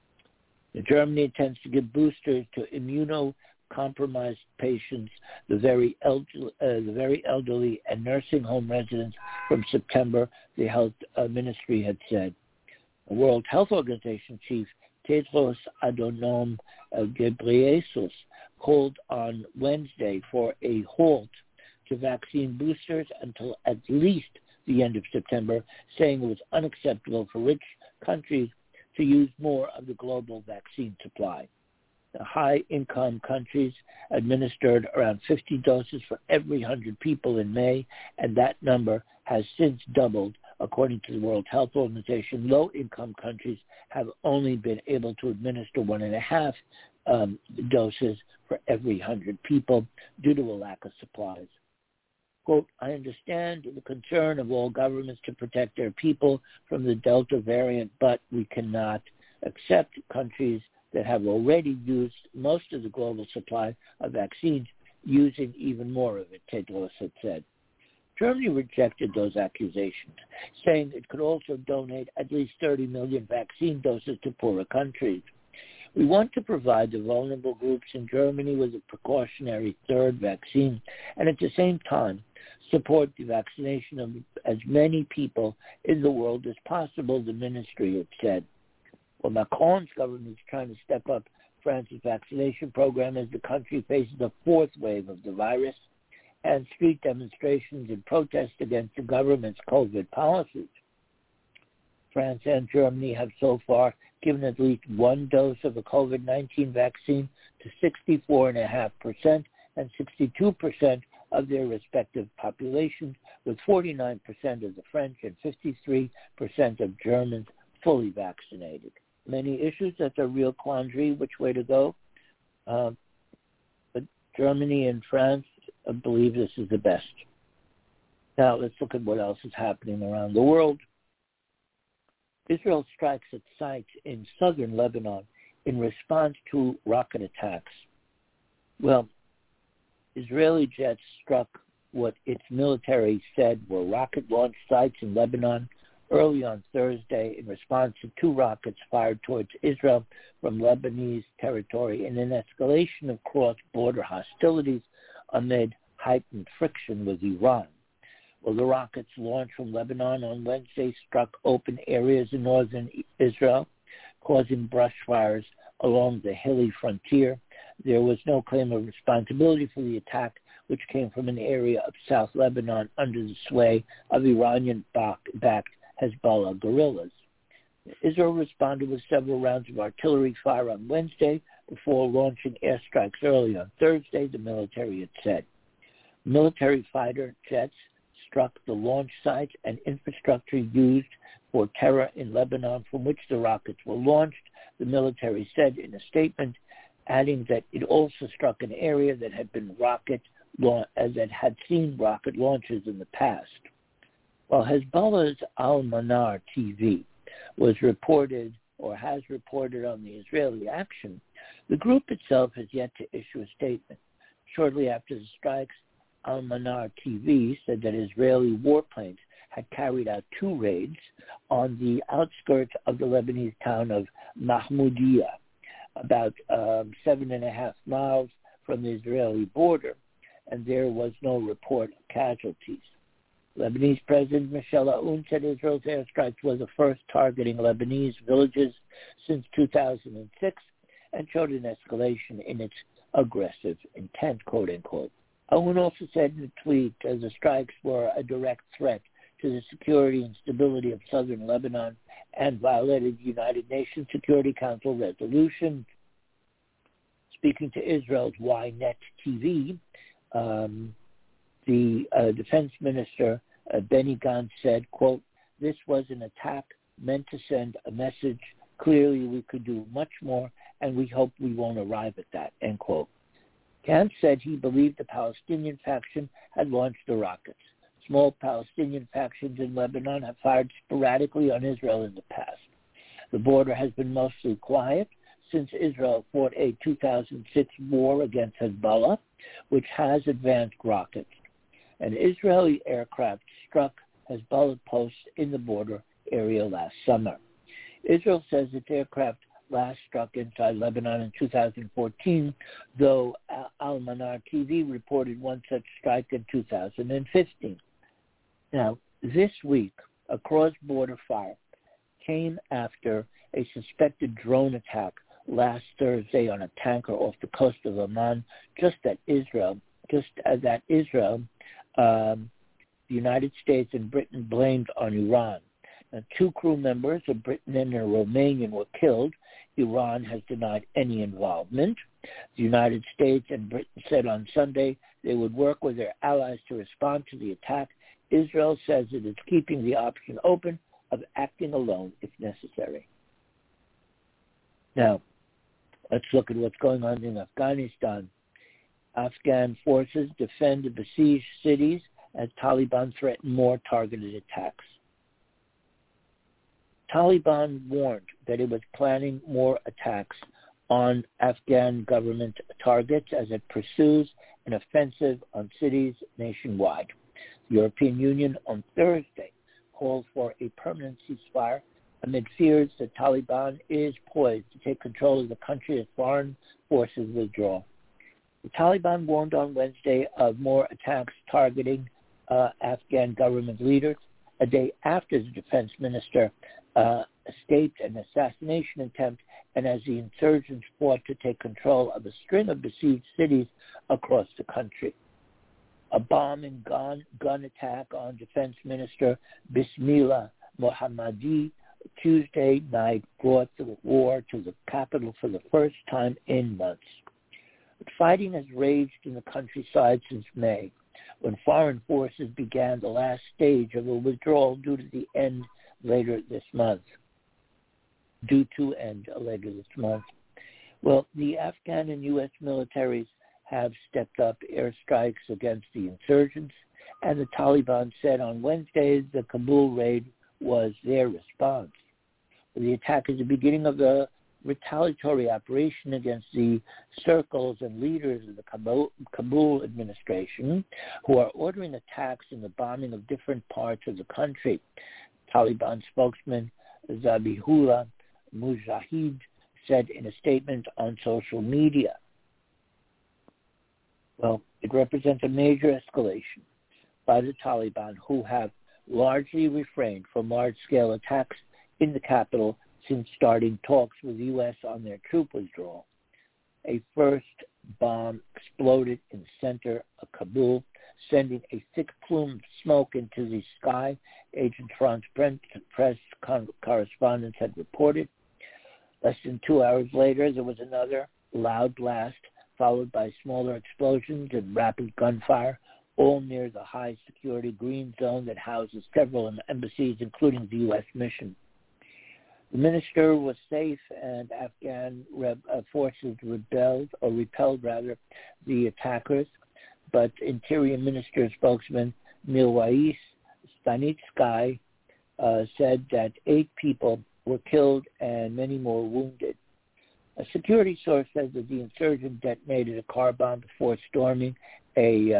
Germany intends to give boosters to immuno compromised patients, the very elderly, uh, the very elderly and nursing home residents from September, the health uh, ministry had said. The World Health Organization chief Tedros Adhanom Ghebreyesus called on Wednesday for a halt to vaccine boosters until at least the end of September, saying it was unacceptable for rich countries to use more of the global vaccine supply. The high-income countries administered around fifty doses for every one hundred people in May, and that number has since doubled. According to the World Health Organization, low-income countries have only been able to administer one and a half um, doses for every one hundred people due to a lack of supplies. Quote, I understand the concern of all governments to protect their people from the Delta variant, but we cannot accept countries that have already used most of the global supply of vaccines using even more of it, Tedros had said. Germany rejected those accusations, saying it could also donate at least thirty million vaccine doses to poorer countries. We want to provide the vulnerable groups in Germany with a precautionary third vaccine and at the same time support the vaccination of as many people in the world as possible, the ministry had said. Well, Macron's government is trying to step up France's vaccination program as the country faces a fourth wave of the virus and street demonstrations in protest against the government's COVID policies. France and Germany have so far given at least one dose of the COVID nineteen vaccine to sixty-four point five percent and sixty-two percent of their respective populations, with forty-nine percent of the French and fifty-three percent of Germans fully vaccinated. Many issues, that's a real quandary, which way to go. Uh, but Germany and France uh, believe this is the best. Now let's look at what else is happening around the world. Israel strikes at sites in southern Lebanon in response to rocket attacks. Well, Israeli jets struck what its military said were rocket launch sites in Lebanon early on Thursday in response to two rockets fired towards Israel from Lebanese territory in an escalation of cross-border hostilities amid heightened friction with Iran. Well, the rockets launched from Lebanon on Wednesday struck open areas in northern Israel, causing brush fires along the hilly frontier. There was no claim of responsibility for the attack, which came from an area of South Lebanon under the sway of Iranian-backed Hezbollah guerrillas. Israel responded with several rounds of artillery fire on Wednesday before launching airstrikes early on Thursday, the military had said. Military fighter jets struck the launch sites and infrastructure used for terror in Lebanon from which the rockets were launched, the military said in a statement, adding that it also struck an area that had been rocket as it had seen rocket launches in the past. While Hezbollah's Al-Manar T V was reported or has reported on the Israeli action, the group itself has yet to issue a statement. Shortly after the strikes, Al-Manar T V said that Israeli warplanes had carried out two raids on the outskirts of the Lebanese town of Mahmoudiyah, about um, seven and a half miles from the Israeli border, and there was no report of casualties. Lebanese President Michel Aoun said Israel's airstrikes was the first targeting Lebanese villages since two thousand six and showed an escalation in its aggressive intent, quote-unquote. Aoun also said in a tweet uh, the strikes were a direct threat to the security and stability of southern Lebanon and violated United Nations Security Council resolution. Speaking to Israel's Ynet T V, um, the uh, defense minister, uh, Benny Gantz, said, quote, "This was an attack meant to send a message. Clearly we could do much more, and we hope we won't arrive at that," end quote. Gantz said he believed the Palestinian faction had launched the rockets. Small Palestinian factions in Lebanon have fired sporadically on Israel in the past. The border has been mostly quiet since Israel fought a two thousand six war against Hezbollah, which has advanced rockets. An Israeli aircraft struck Hezbollah posts in the border area last summer. Israel says its aircraft last struck inside Lebanon in two thousand fourteen, though Al-Manar T V reported one such strike in two thousand fifteen. Now, this week, a cross-border fire came after a suspected drone attack last Thursday on a tanker off the coast of Oman, just at Israel, just as that Israel, um, the United States and Britain blamed on Iran. Now, two crew members, a Briton and a Romanian, were killed. Iran has denied any involvement. The United States and Britain said on Sunday they would work with their allies to respond to the attack. Israel says it is keeping the option open of acting alone if necessary. Now, let's look at what's going on in Afghanistan. Afghan forces defend the besieged cities as Taliban threaten more targeted attacks. Taliban warned that it was planning more attacks on Afghan government targets as it pursues an offensive on cities nationwide. The European Union on Thursday called for a permanent ceasefire amid fears that Taliban is poised to take control of the country as foreign forces withdraw. The Taliban warned on Wednesday of more attacks targeting uh, Afghan government leaders a day after the defense minister uh, escaped an assassination attempt and as the insurgents fought to take control of a string of besieged cities across the country. A bomb and gun, gun attack on Defense Minister Bismillah Mohammadi Tuesday night brought the war to the capital for the first time in months. But fighting has raged in the countryside since May, when foreign forces began the last stage of a withdrawal due to the end later this month. Due to end later this month. Well, the Afghan and U S militaries have stepped up airstrikes against the insurgents, and the Taliban said on Wednesday the Kabul raid was their response. The attack is the beginning of the retaliatory operation against the circles and leaders of the Kabul, Kabul administration, who are ordering attacks and the bombing of different parts of the country. Taliban spokesman Zabihullah Mujahid said in a statement on social media. Well, it represents a major escalation by the Taliban, who have largely refrained from large-scale attacks in the capital since starting talks with the U S on their troop withdrawal. A first bomb exploded in the center of Kabul, sending a thick plume of smoke into the sky, Agent France press correspondents had reported. Less than two hours later, there was another loud blast, followed by smaller explosions and rapid gunfire, all near the high-security green zone that houses several embassies, including the U S mission. The minister was safe, and Afghan reb, uh, forces rebelled, or repelled, rather, the attackers. But Interior Minister spokesman Milwais Stanitsky uh, said that eight people were killed and many more wounded. A security source says that the insurgent detonated a car bomb before storming a um,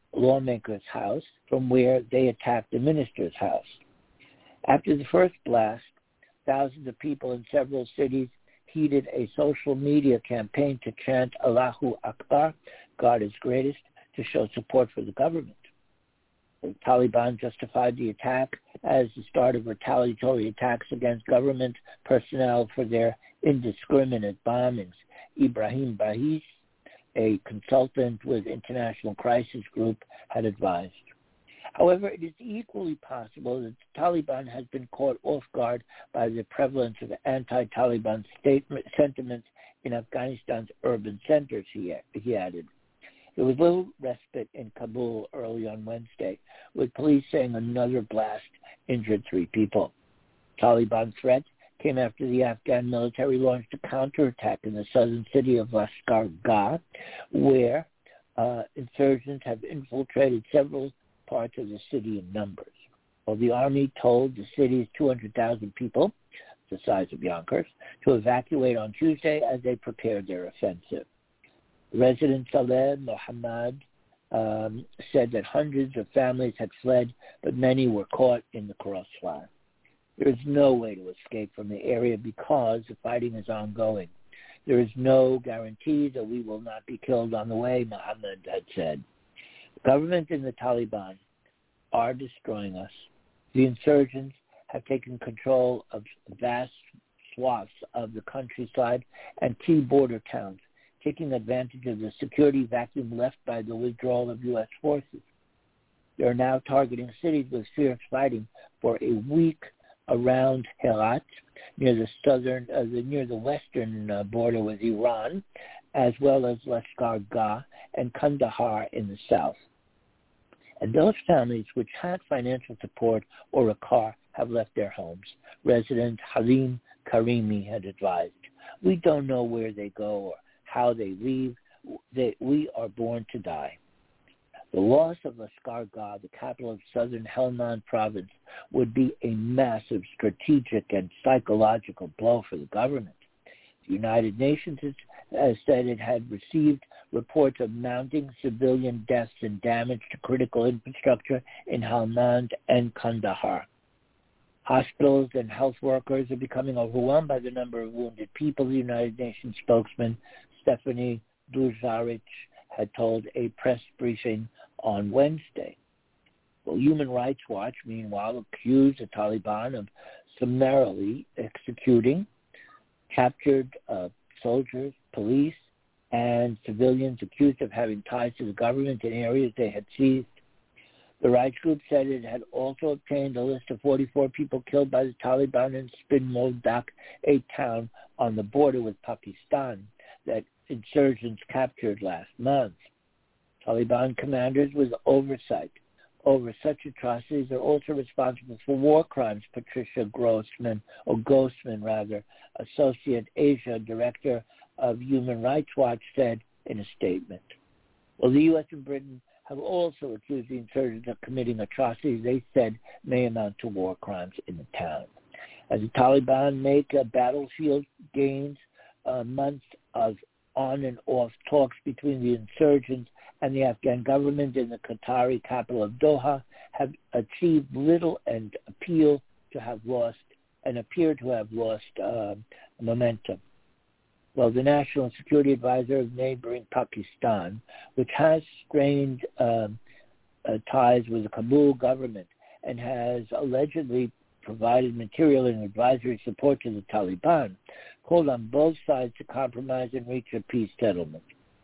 lawmaker's house, from where they attacked the minister's house. After the first blast, thousands of people in several cities heeded a social media campaign to chant Allahu Akbar, God is greatest, to show support for the government. The Taliban justified the attack as the start of retaliatory attacks against government personnel for their indiscriminate bombings. Ibrahim Bahis, a consultant with International Crisis Group, had advised. However, it is equally possible that the Taliban has been caught off guard by the prevalence of anti-Taliban statement, sentiments in Afghanistan's urban centers, he, he added. There was little respite in Kabul early on Wednesday, with police saying another blast injured three people. Taliban threat came after the Afghan military launched a counterattack in the southern city of Lashkar Gah, where uh, insurgents have infiltrated several parts of the city in numbers. Well, the army told the city's two hundred thousand people, the size of Yonkers, to evacuate on Tuesday as they prepared their offensive. Resident Saleh Mohammad um, said that hundreds of families had fled, but many were caught in the crossfire. There is no way to escape from the area because the fighting is ongoing. There is no guarantee that we will not be killed on the way, Mohammed had said. The government and the Taliban are destroying us. The insurgents have taken control of vast swaths of the countryside and key border towns, taking advantage of the security vacuum left by the withdrawal of U S forces. They are now targeting cities with fierce fighting for a week around Herat, near the southern, uh, the, near the western uh, border with Iran, as well as Lashkar Gah and Kandahar in the south. And those families which had financial support or a car have left their homes. Resident Halim Karimi had advised. We don't know where they go or how they leave. They, we are born to die. The loss of Lashkar Gah, the capital of southern Helmand province, would be a massive strategic and psychological blow for the government. The United Nations has said it had received reports of mounting civilian deaths and damage to critical infrastructure in Helmand and Kandahar. Hospitals and health workers are becoming overwhelmed by the number of wounded people, the United Nations spokesman Stephanie Dujarric had told a press briefing on Wednesday. Well, Human Rights Watch, meanwhile, accused the Taliban of summarily executing captured uh, soldiers, police, and civilians accused of having ties to the government in areas they had seized. The rights group said it had also obtained a list of forty-four people killed by the Taliban in Spin Moldak, a town on the border with Pakistan that insurgents captured last month. Taliban commanders with oversight over such atrocities are also responsible for war crimes, Patricia Grossman, or Grossman rather, Associate Asia Director of Human Rights Watch, said in a statement. Well, the U S and Britain have also accused the insurgents of committing atrocities they said may amount to war crimes in the town. As the Taliban make a battlefield gains, uh, months of on and off talks between the insurgents and the Afghan government in the Qatari capital of Doha have achieved little and appeal to have lost and appear to have lost uh, momentum. Well, the National Security Advisor of neighboring Pakistan, which has strained uh, uh, ties with the Kabul government and has allegedly provided material and advisory support to the Taliban, called on both sides to compromise and reach a peace settlement.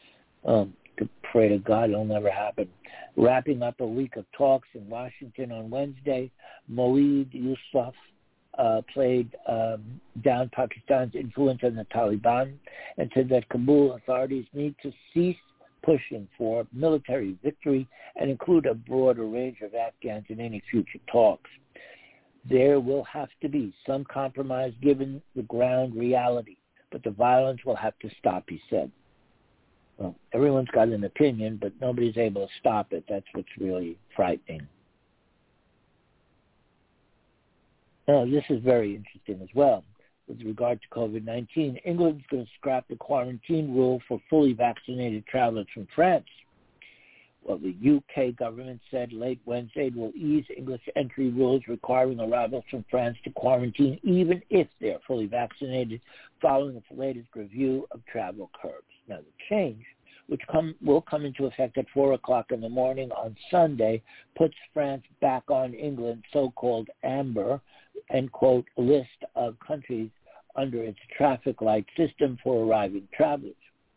Um, to pray to God it'll never happen. Wrapping up a week of talks in Washington on Wednesday, Moeed Yusuf uh, played um, down Pakistan's influence on the Taliban and said that Kabul authorities need to cease pushing for military victory and include a broader range of Afghans in any future talks. There will have to be some compromise given the ground reality, but the violence will have to stop, he said. Well, everyone's got an opinion, but nobody's able to stop it. That's what's really frightening. Now, this is very interesting as well. With regard to COVID nineteen, England's going to scrap the quarantine rule for fully vaccinated travelers from France. Well, the U K government said late Wednesday it will ease English entry rules requiring arrivals from France to quarantine even if they're fully vaccinated following its latest review of travel curbs. Now, the change, which come, will come into effect at four o'clock in the morning on Sunday, puts France back on England's so-called amber, end quote, list of countries under its traffic light system for arriving travelers.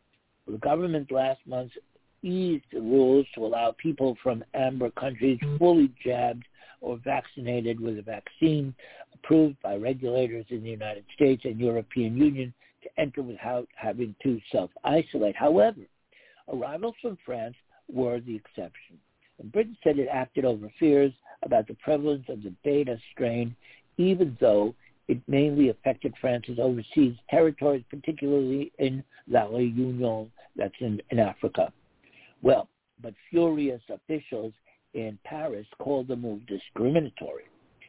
The government last month eased the rules to allow people from amber countries fully jabbed or vaccinated with a vaccine approved by regulators in the United States and European Union to enter without having to self-isolate. However, arrivals from France were the exception. And Britain said it acted over fears about the prevalence of the Beta strain, even though it mainly affected France's overseas territories, particularly in La Réunion, that's in, in Africa. Well, but furious officials in Paris called the move discriminatory.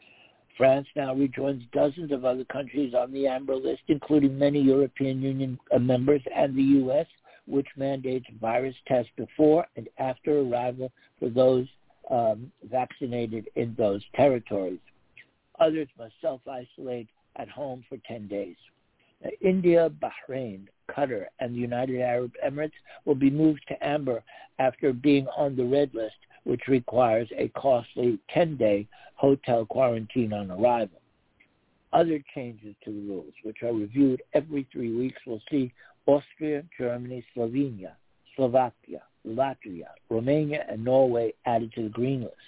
France now rejoins dozens of other countries on the amber list, including many European Union members and the U S, which mandates virus tests before and after arrival for those um, vaccinated in those territories. Others must self-isolate at home for ten days. Now, India, Bahrain, Qatar, and the United Arab Emirates will be moved to amber after being on the red list, which requires a costly ten-day hotel quarantine on arrival. Other changes to the rules, which are reviewed every three weeks, will see Austria, Germany, Slovenia, Slovakia, Latvia, Romania, and Norway added to the green list.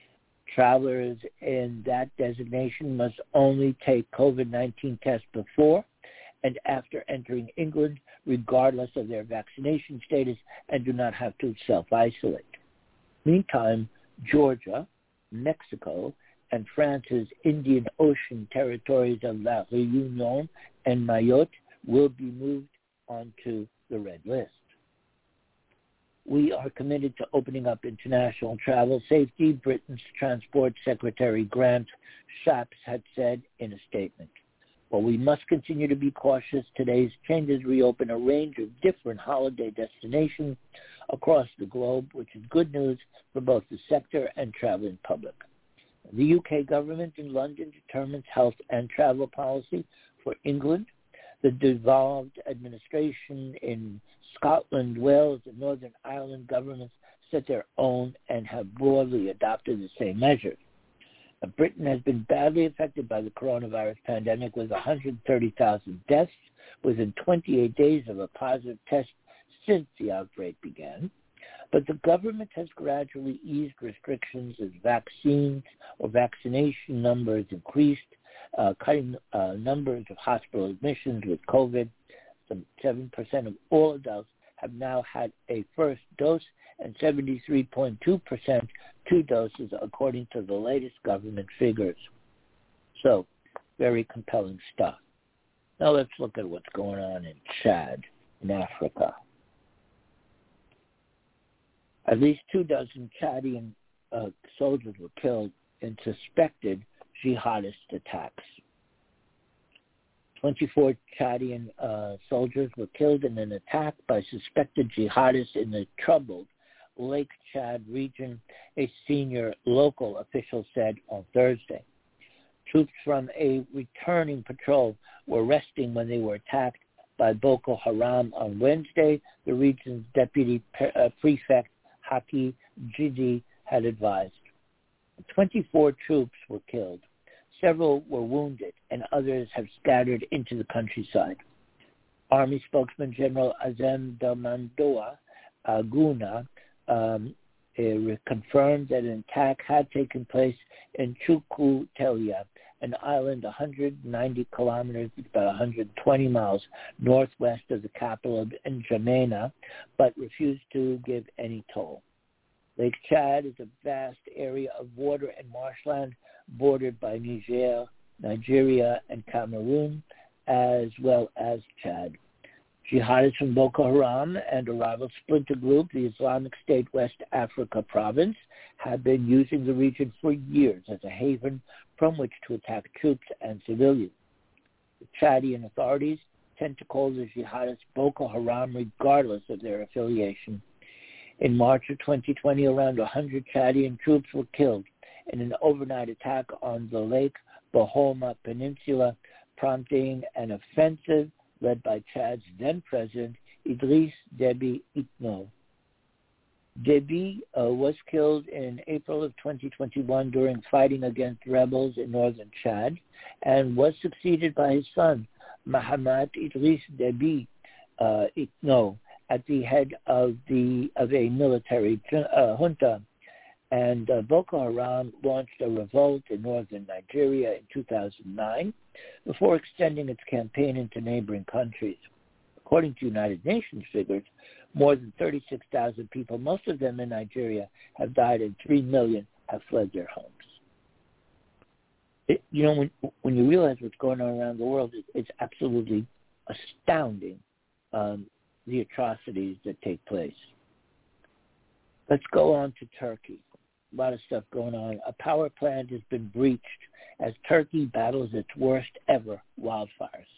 Travelers in that designation must only take COVID nineteen tests before and after entering England, regardless of their vaccination status, and do not have to self-isolate. Meantime, Georgia, Mexico, and France's Indian Ocean territories of La Réunion and Mayotte will be moved onto the red list. We are committed to opening up international travel safety, Britain's Transport Secretary Grant Shapps had said in a statement. While we must continue to be cautious, today's changes reopen a range of different holiday destinations across the globe, which is good news for both the sector and traveling public. The U K government in London determines health and travel policy for England. The devolved administration in Scotland, Wales, and Northern Ireland governments set their own and have broadly adopted the same measures. Now, Britain has been badly affected by the coronavirus pandemic with one hundred thirty thousand deaths within twenty-eight days of a positive test since the outbreak began. But the government has gradually eased restrictions as vaccines or vaccination numbers increased, uh, cutting uh, numbers of hospital admissions with COVID. Some seven percent of all adults have now had a first dose, and seventy-three point two percent two doses, according to the latest government figures. So, very compelling stuff. Now let's look at what's going on in Chad, in Africa. At least two dozen Chadian uh, soldiers were killed in suspected jihadist attacks. twenty-four Chadian uh, soldiers were killed in an attack by suspected jihadists in the troubled Lake Chad region, a senior local official said on Thursday. Troops from a returning patrol were resting when they were attacked by Boko Haram on Wednesday, the region's deputy pre- uh, prefect Haki Jidi had advised. twenty-four troops were killed. Several were wounded, and others have scattered into the countryside. Army spokesman General Azem Damandoa uh, Guna um, uh, confirmed that an attack had taken place in Chukutelia, an island one hundred ninety kilometers, about one hundred twenty miles northwest of the capital of N'Djamena, but refused to give any toll. Lake Chad is a vast area of water and marshland bordered by Niger, Nigeria, and Cameroon, as well as Chad. Jihadists from Boko Haram and a rival splinter group, the Islamic State West Africa province, have been using the region for years as a haven from which to attack troops and civilians. The Chadian authorities tend to call the jihadists Boko Haram regardless of their affiliation. In March of twenty twenty, around one hundred Chadian troops were killed in an overnight attack on the Lake Bahoma Peninsula, prompting an offensive led by Chad's then-president, Idriss Déby Itno. Déby uh, was killed in April of twenty twenty-one during fighting against rebels in northern Chad and was succeeded by his son, Mahamat Idriss Déby uh, Itno, at the head of the of a military uh, junta. And uh, Boko Haram launched a revolt in northern Nigeria in two thousand nine before extending its campaign into neighboring countries. According to United Nations figures, more than thirty-six thousand people, most of them in Nigeria, have died and three million have fled their homes. It, you know, when, when you realize what's going on around the world, it, it's absolutely astounding, um, the atrocities that take place. Let's go on to Turkey. A lot of stuff going on. A power plant has been breached as Turkey battles its worst ever wildfires.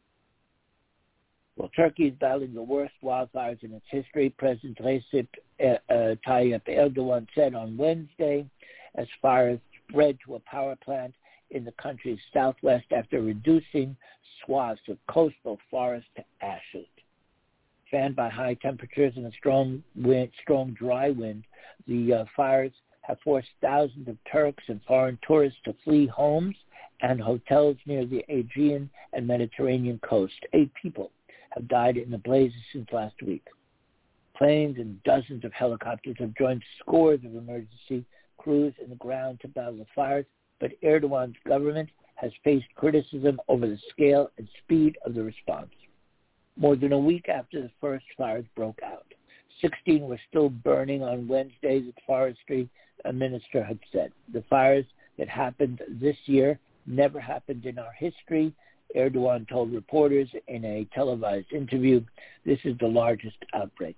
Well, Turkey is battling the worst wildfires in its history, President Recep uh, uh, Tayyip Erdogan said on Wednesday, as fires spread to a power plant in the country's southwest after reducing swaths of coastal forest to ashes. Fanned by high temperatures and a strong wind, strong dry wind, the uh, fires have forced thousands of Turks and foreign tourists to flee homes and hotels near the Aegean and Mediterranean coast. Eight people have died in the blazes since last week. Planes and dozens of helicopters have joined scores of emergency crews in the ground to battle the fires, but Erdogan's government has faced criticism over the scale and speed of the response. More than a week after the first fires broke out, sixteen were still burning on Wednesday, the forestry minister had said. The fires that happened this year never happened in our history, Erdogan told reporters in a televised interview. This is the largest outbreak.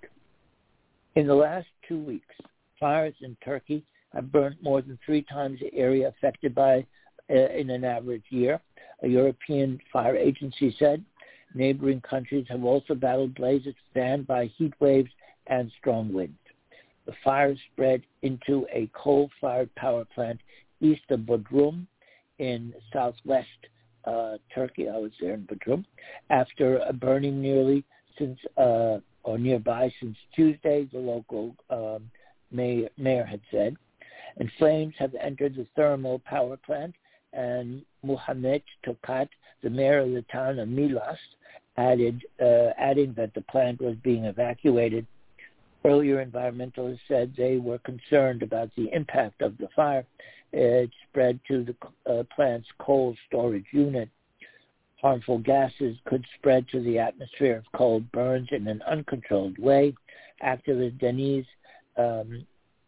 In the last two weeks, fires in Turkey have burnt more than three times the area affected by uh, in an average year, a European fire agency said. Neighboring countries have also battled blazes fanned by heat waves and strong wind. The fires spread into a coal-fired power plant east of Bodrum in southwest uh, Turkey. I was there in Bodrum. After uh, burning nearly since uh, or nearby since Tuesday, the local um, mayor, mayor had said. And flames have entered the thermal power plant, and Muhammed Tokat, the mayor of the town of Milas, added, uh, adding that the plant was being evacuated. Earlier, environmentalists said they were concerned about the impact of the fire. It spread to the uh, plant's coal storage unit. Harmful gases could spread to the atmosphere if coal burns in an uncontrolled way. Activist Deniz um,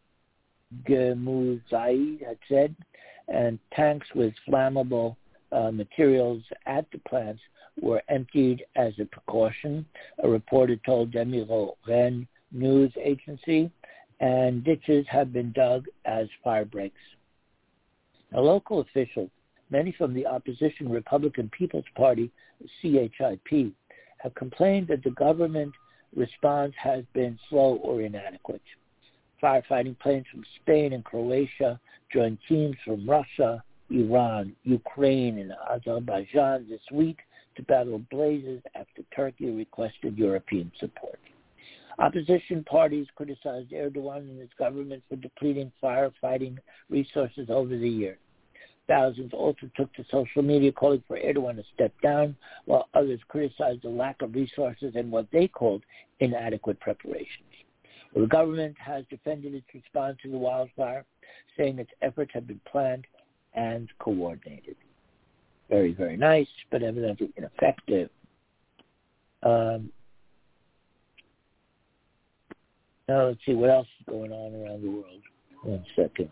Gemuzai had said, and tanks with flammable uh, materials at the plants were emptied as a precaution, a reporter told Demirel Ren news agency, and ditches have been dug as fire breaks. Now, local officials, many from the opposition Republican People's Party, C H I P, have complained that the government response has been slow or inadequate. Firefighting planes from Spain and Croatia joined teams from Russia, Iran, Ukraine, and Azerbaijan this week to battle blazes after Turkey requested European support. Opposition parties criticized Erdogan and his government for depleting firefighting resources over the years. Thousands also took to social media calling for Erdogan to step down, while others criticized the lack of resources and what they called inadequate preparations. Well, the government has defended its response to the wildfire, saying its efforts have been planned and coordinated. Very, very nice, but evidently ineffective. Um, now let's see what else is going on around the world. One second.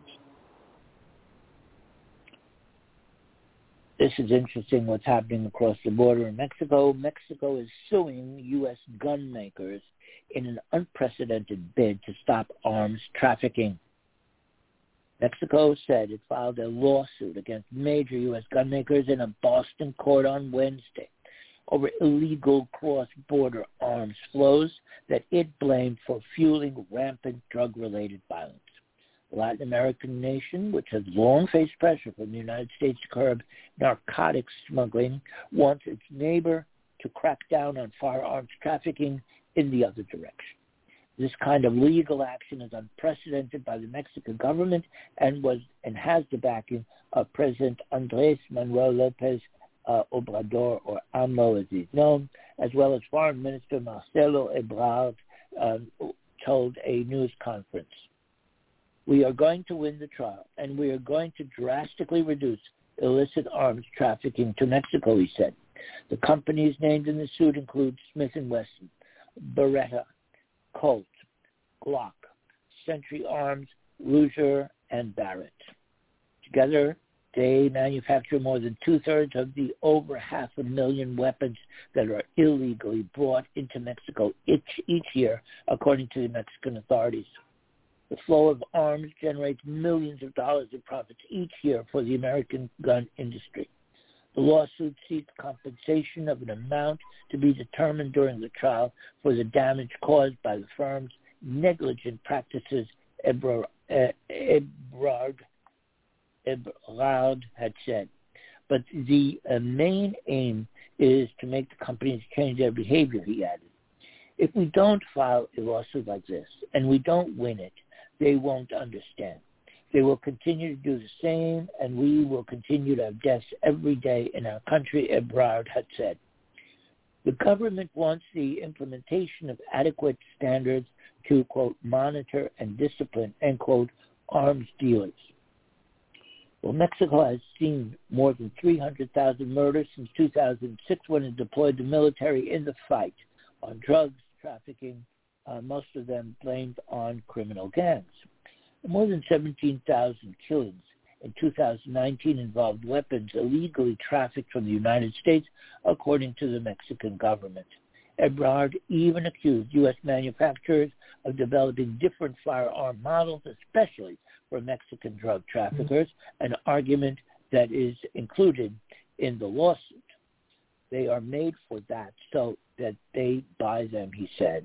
This is interesting what's happening across the border in Mexico. Mexico is suing U S gun makers in an unprecedented bid to stop arms trafficking. Mexico said it filed a lawsuit against major U S gun makers in a Boston court on Wednesday, over illegal cross-border arms flows that it blamed for fueling rampant drug-related violence. The Latin American nation, which has long faced pressure from the United States to curb narcotics smuggling, wants its neighbor to crack down on firearms trafficking in the other direction. This kind of legal action is unprecedented by the Mexican government and was and has the backing of President Andrés Manuel López uh, Obrador, or AMLO as he's known, as well as Foreign Minister Marcelo Ebrard um, told a news conference. We are going to win the trial, and we are going to drastically reduce illicit arms trafficking to Mexico, he said. The companies named in the suit include Smith and Wesson, Beretta, Colt, Glock, Century Arms, Ruger, and Barrett. Together, they manufacture more than two-thirds of the over half a million weapons that are illegally brought into Mexico each, each year, according to the Mexican authorities. The flow of arms generates millions of dollars in profits each year for the American gun industry. The lawsuit seeks compensation of an amount to be determined during the trial for the damage caused by the firm's negligent practices, Ebrard, Ebrard, Ebrard had said. But the uh, main aim is to make the companies change their behavior, he added. If we don't file a lawsuit like this and we don't win it, they won't understand. They will continue to do the same, and we will continue to have deaths every day in our country, Ebrard had said. The government wants the implementation of adequate standards to, quote, monitor and discipline, end quote, arms dealers. Well, Mexico has seen more than three hundred thousand murders since two thousand six when it deployed the military in the fight on drugs, trafficking, uh, most of them blamed on criminal gangs. More than seventeen thousand killings in two thousand nineteen involved weapons illegally trafficked from the United States, according to the Mexican government. Ebrard even accused U S manufacturers of developing different firearm models, especially for Mexican drug traffickers, an argument that is included in the lawsuit. They are made for that so that they buy them, he said.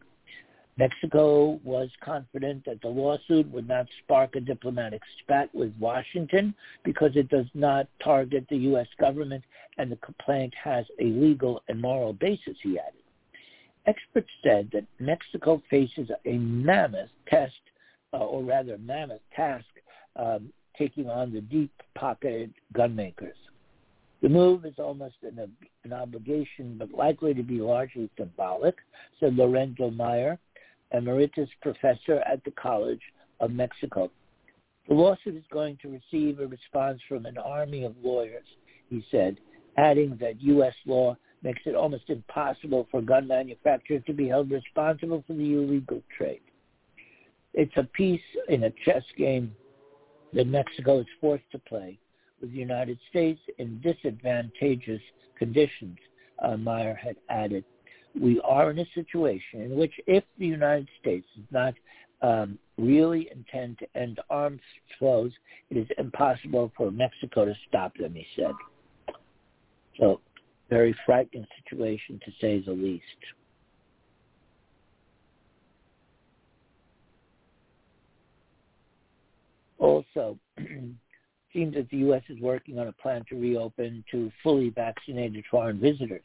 Mexico was confident that the lawsuit would not spark a diplomatic spat with Washington because it does not target the U S government and the complaint has a legal and moral basis, he added. Experts said that Mexico faces a mammoth test, uh, or rather mammoth task, um, taking on the deep-pocketed gun makers. The move is almost an, an obligation, but likely to be largely symbolic, said Lorenzo Meyer, emeritus professor at the College of Mexico. The lawsuit is going to receive a response from an army of lawyers, he said, adding that U S law makes it almost impossible for gun manufacturers to be held responsible for the illegal trade. It's a piece in a chess game that Mexico is forced to play with the United States in disadvantageous conditions, uh, Meyer had added. We are in a situation in which if the United States does not um, really intend to end arms flows, it is impossible for Mexico to stop them, he said. So, very frightening situation, to say the least. Also, it seems that the U S is working on a plan to reopen to fully vaccinated foreign visitors.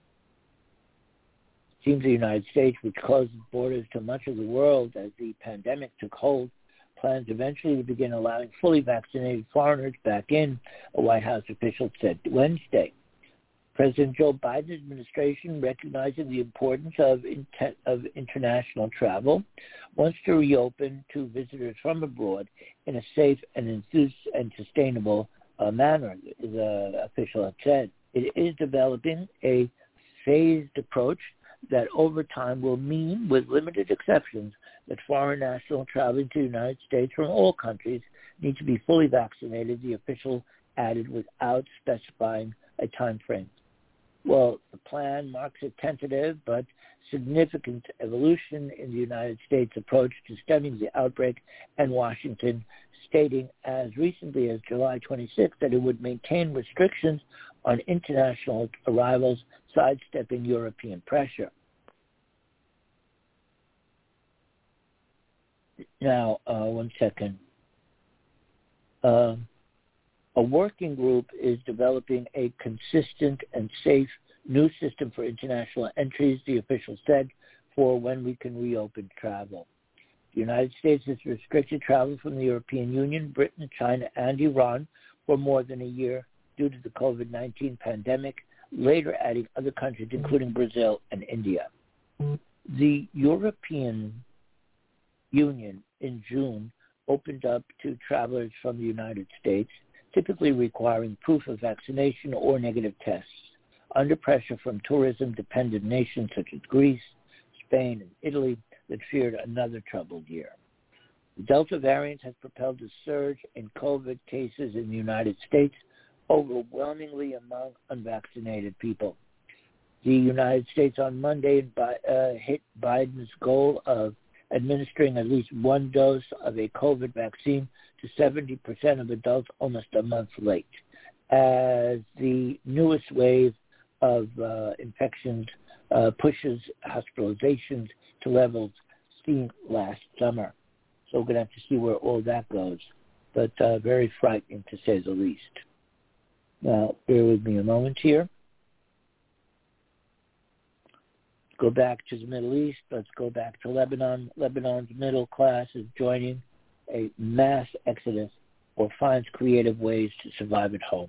It seems the United States, which closed its borders to much of the world as the pandemic took hold, plans eventually to begin allowing fully vaccinated foreigners back in, a White House official said Wednesday. President Joe Biden's administration, recognizing the importance of, inter- of international travel, wants to reopen to visitors from abroad in a safe and enthus- and sustainable uh, manner, the official had said. It is developing a phased approach that over time will mean, with limited exceptions, that foreign nationals traveling to the United States from all countries need to be fully vaccinated, the official added, without specifying a time frame. Well, the plan marks a tentative but significant evolution in the United States' approach to stemming the outbreak, and Washington stating as recently as July twenty-sixth that it would maintain restrictions on international arrivals sidestepping European pressure. Now, uh, one second. Uh, a working group is developing a consistent and safe new system for international entries, the official said, for when we can reopen travel. The United States has restricted travel from the European Union, Britain, China, and Iran for more than a year due to the covid nineteen pandemic, later adding other countries, including Brazil and India. The European Union in June opened up to travelers from the United States, typically requiring proof of vaccination or negative tests, under pressure from tourism-dependent nations such as Greece, Spain, and Italy that feared another troubled year. The Delta variant has propelled a surge in COVID cases in the United States, overwhelmingly among unvaccinated people. The United States on Monday uh, hit Biden's goal of administering at least one dose of a COVID vaccine to seventy percent of adults almost a month late, as the newest wave of uh, infections uh, pushes hospitalizations to levels seen last summer. So we're going to have to see where all that goes, but uh, very frightening to say the least. Now, bear with me a moment here. Go back to the Middle East. Let's go back to Lebanon. Lebanon's middle class is joining a mass exodus or finds creative ways to survive at home.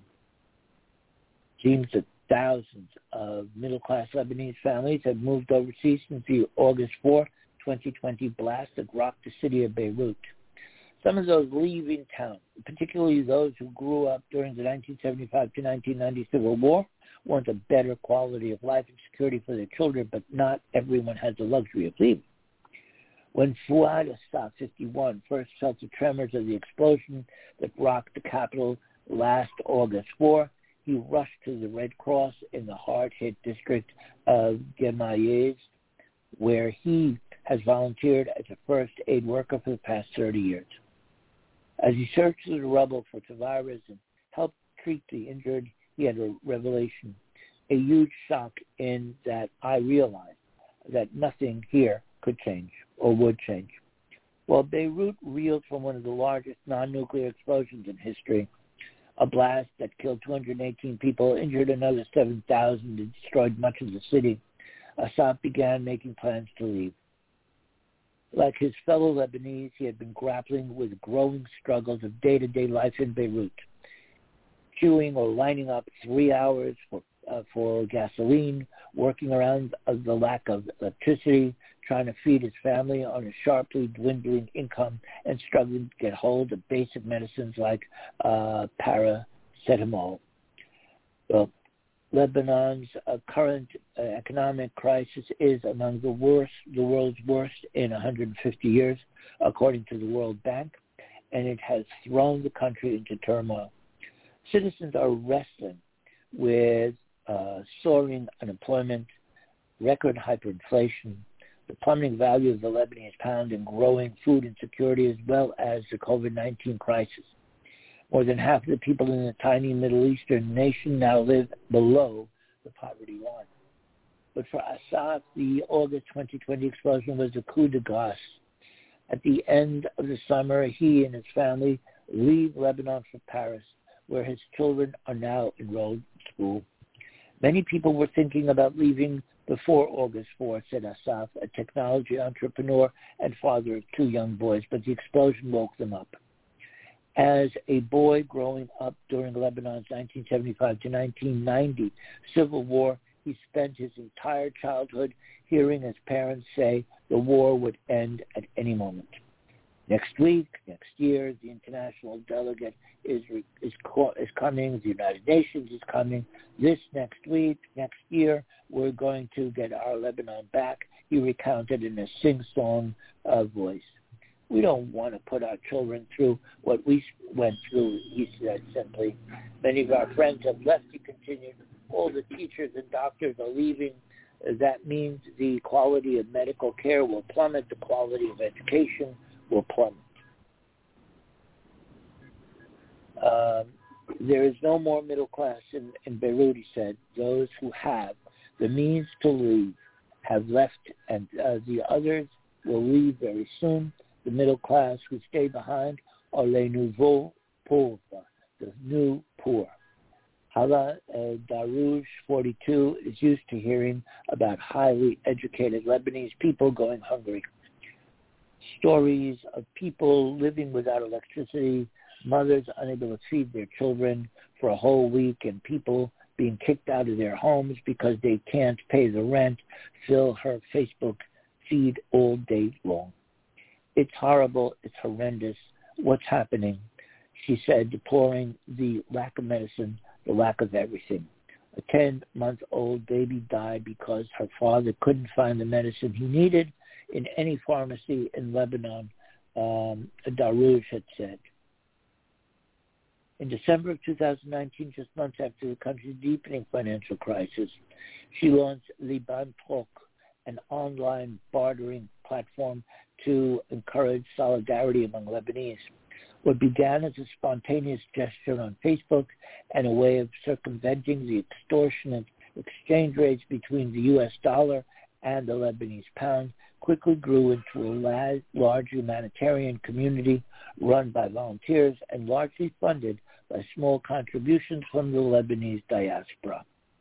Seems that thousands of middle-class Lebanese families have moved overseas since the August fourth, twenty twenty blast that rocked the city of Beirut. Some of those leaving town, particularly those who grew up during the nineteen seventy-five to nineteen ninety Civil War, want a better quality of life and security for their children, but not everyone has the luxury of leaving. When Fouad Assaf, fifty-one, first felt the tremors of the explosion that rocked the capital last August fourth, he rushed to the Red Cross in the hard-hit district of Gemayez, where he has volunteered as a first aid worker for the past thirty years. As he searched through the rubble for survivors and helped treat the injured, he had a revelation, a huge shock in that I realized that nothing here could change or would change. While Beirut reeled from one of the largest non-nuclear explosions in history, a blast that killed two hundred eighteen people, injured another seven thousand, and destroyed much of the city, Assaf began making plans to leave. Like his fellow Lebanese, he had been grappling with growing struggles of day-to-day life in Beirut, queuing or lining up three hours for, uh, for gasoline, working around uh, the lack of electricity, trying to feed his family on a sharply dwindling income, and struggling to get hold of basic medicines like uh, paracetamol. Well, Lebanon's uh, current uh, economic crisis is among the worst, the world's worst in one hundred fifty years, according to the World Bank, and it has thrown the country into turmoil. Citizens are wrestling with uh, soaring unemployment, record hyperinflation, the plummeting value of the Lebanese pound, and growing food insecurity, as well as the covid nineteen crisis. More than half of the people in the tiny Middle Eastern nation now live below the poverty line. But for Assaf, the August twenty twenty explosion was a coup de grace. At the end of the summer, he and his family leave Lebanon for Paris, where his children are now enrolled in school. Many people were thinking about leaving before August fourth, said Assaf, a technology entrepreneur and father of two young boys, but the explosion woke them up. As a boy growing up during Lebanon's nineteen seventy-five to nineteen ninety civil war, he spent his entire childhood hearing his parents say the war would end at any moment. Next week, next year, the international delegate is is is coming. The United Nations is coming. This next week, next year, we're going to get our Lebanon back, he recounted in a sing-song uh, voice. We don't want to put our children through what we went through, he said simply. Many of our friends have left, he continued. All the teachers and doctors are leaving. That means the quality of medical care will plummet. The quality of education will plummet. Um, there is no more middle class in, in Beirut, he said. Those who have The means to leave have left, and uh, the others will leave very soon. The middle class who stay behind are les nouveaux pauvres, the new poor. Hala uh, Darouche, forty-two, is used to hearing about highly educated Lebanese people going hungry. Stories of people living without electricity, mothers unable to feed their children for a whole week, and people being kicked out of their homes because they can't pay the rent, fill her Facebook feed all day long. It's horrible. It's horrendous. What's happening? She said, deploring the lack of medicine, the lack of everything. A ten-month-old baby died because her father couldn't find the medicine he needed in any pharmacy in Lebanon, um, Darouche had said. In December of two thousand nineteen, just months after the country's deepening financial crisis, she launched Liban Talk, an online bartering platform to encourage solidarity among Lebanese. What began as a spontaneous gesture on Facebook and a way of circumventing the extortionate exchange rates between the U S dollar and the Lebanese pound quickly grew into a large humanitarian community run by volunteers and largely funded by small contributions from the Lebanese diaspora.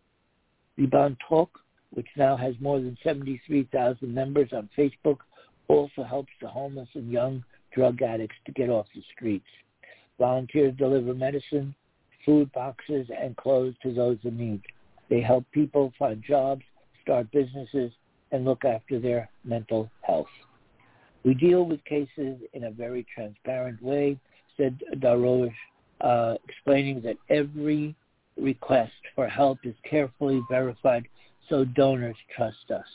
Liban Talk, which now has more than seventy-three thousand members on Facebook, also helps the homeless and young drug addicts to get off the streets. Volunteers deliver medicine, food boxes, and clothes to those in need. They help people find jobs, start businesses, and look after their mental health. We deal with cases in a very transparent way, said Darouche, uh, explaining that every request for help is carefully verified so donors trust us.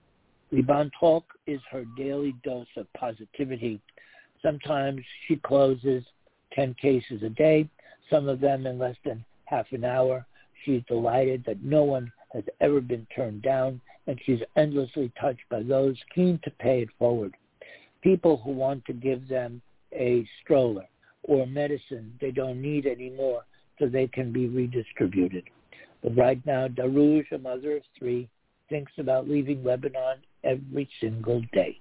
Liban Talk is her daily dose of positivity. Sometimes she closes ten cases a day, some of them in less than half an hour. She's delighted that no one has ever been turned down, and she's endlessly touched by those keen to pay it forward. People who want to give them a stroller or medicine they don't need anymore so they can be redistributed. But right now, Darouche, a mother of three, thinks about leaving Lebanon every single day.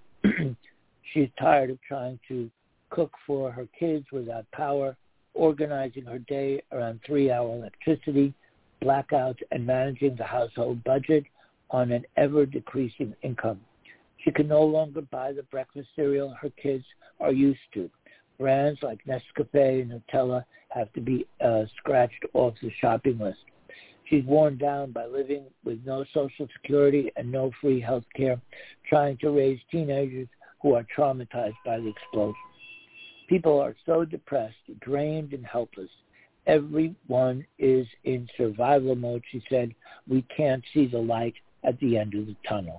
She's tired of trying to cook for her kids without power, organizing her day around three-hour electricity, blackouts, and managing the household budget on an ever-decreasing income. She can no longer buy the breakfast cereal her kids are used to. Brands like Nescafe and Nutella have to be uh, scratched off the shopping list. She's worn down by living with no Social Security and no free health care, trying to raise teenagers who are traumatized by the explosion. People are so depressed, drained, and helpless. Everyone is in survival mode, she said. We can't see the light at the end of the tunnel.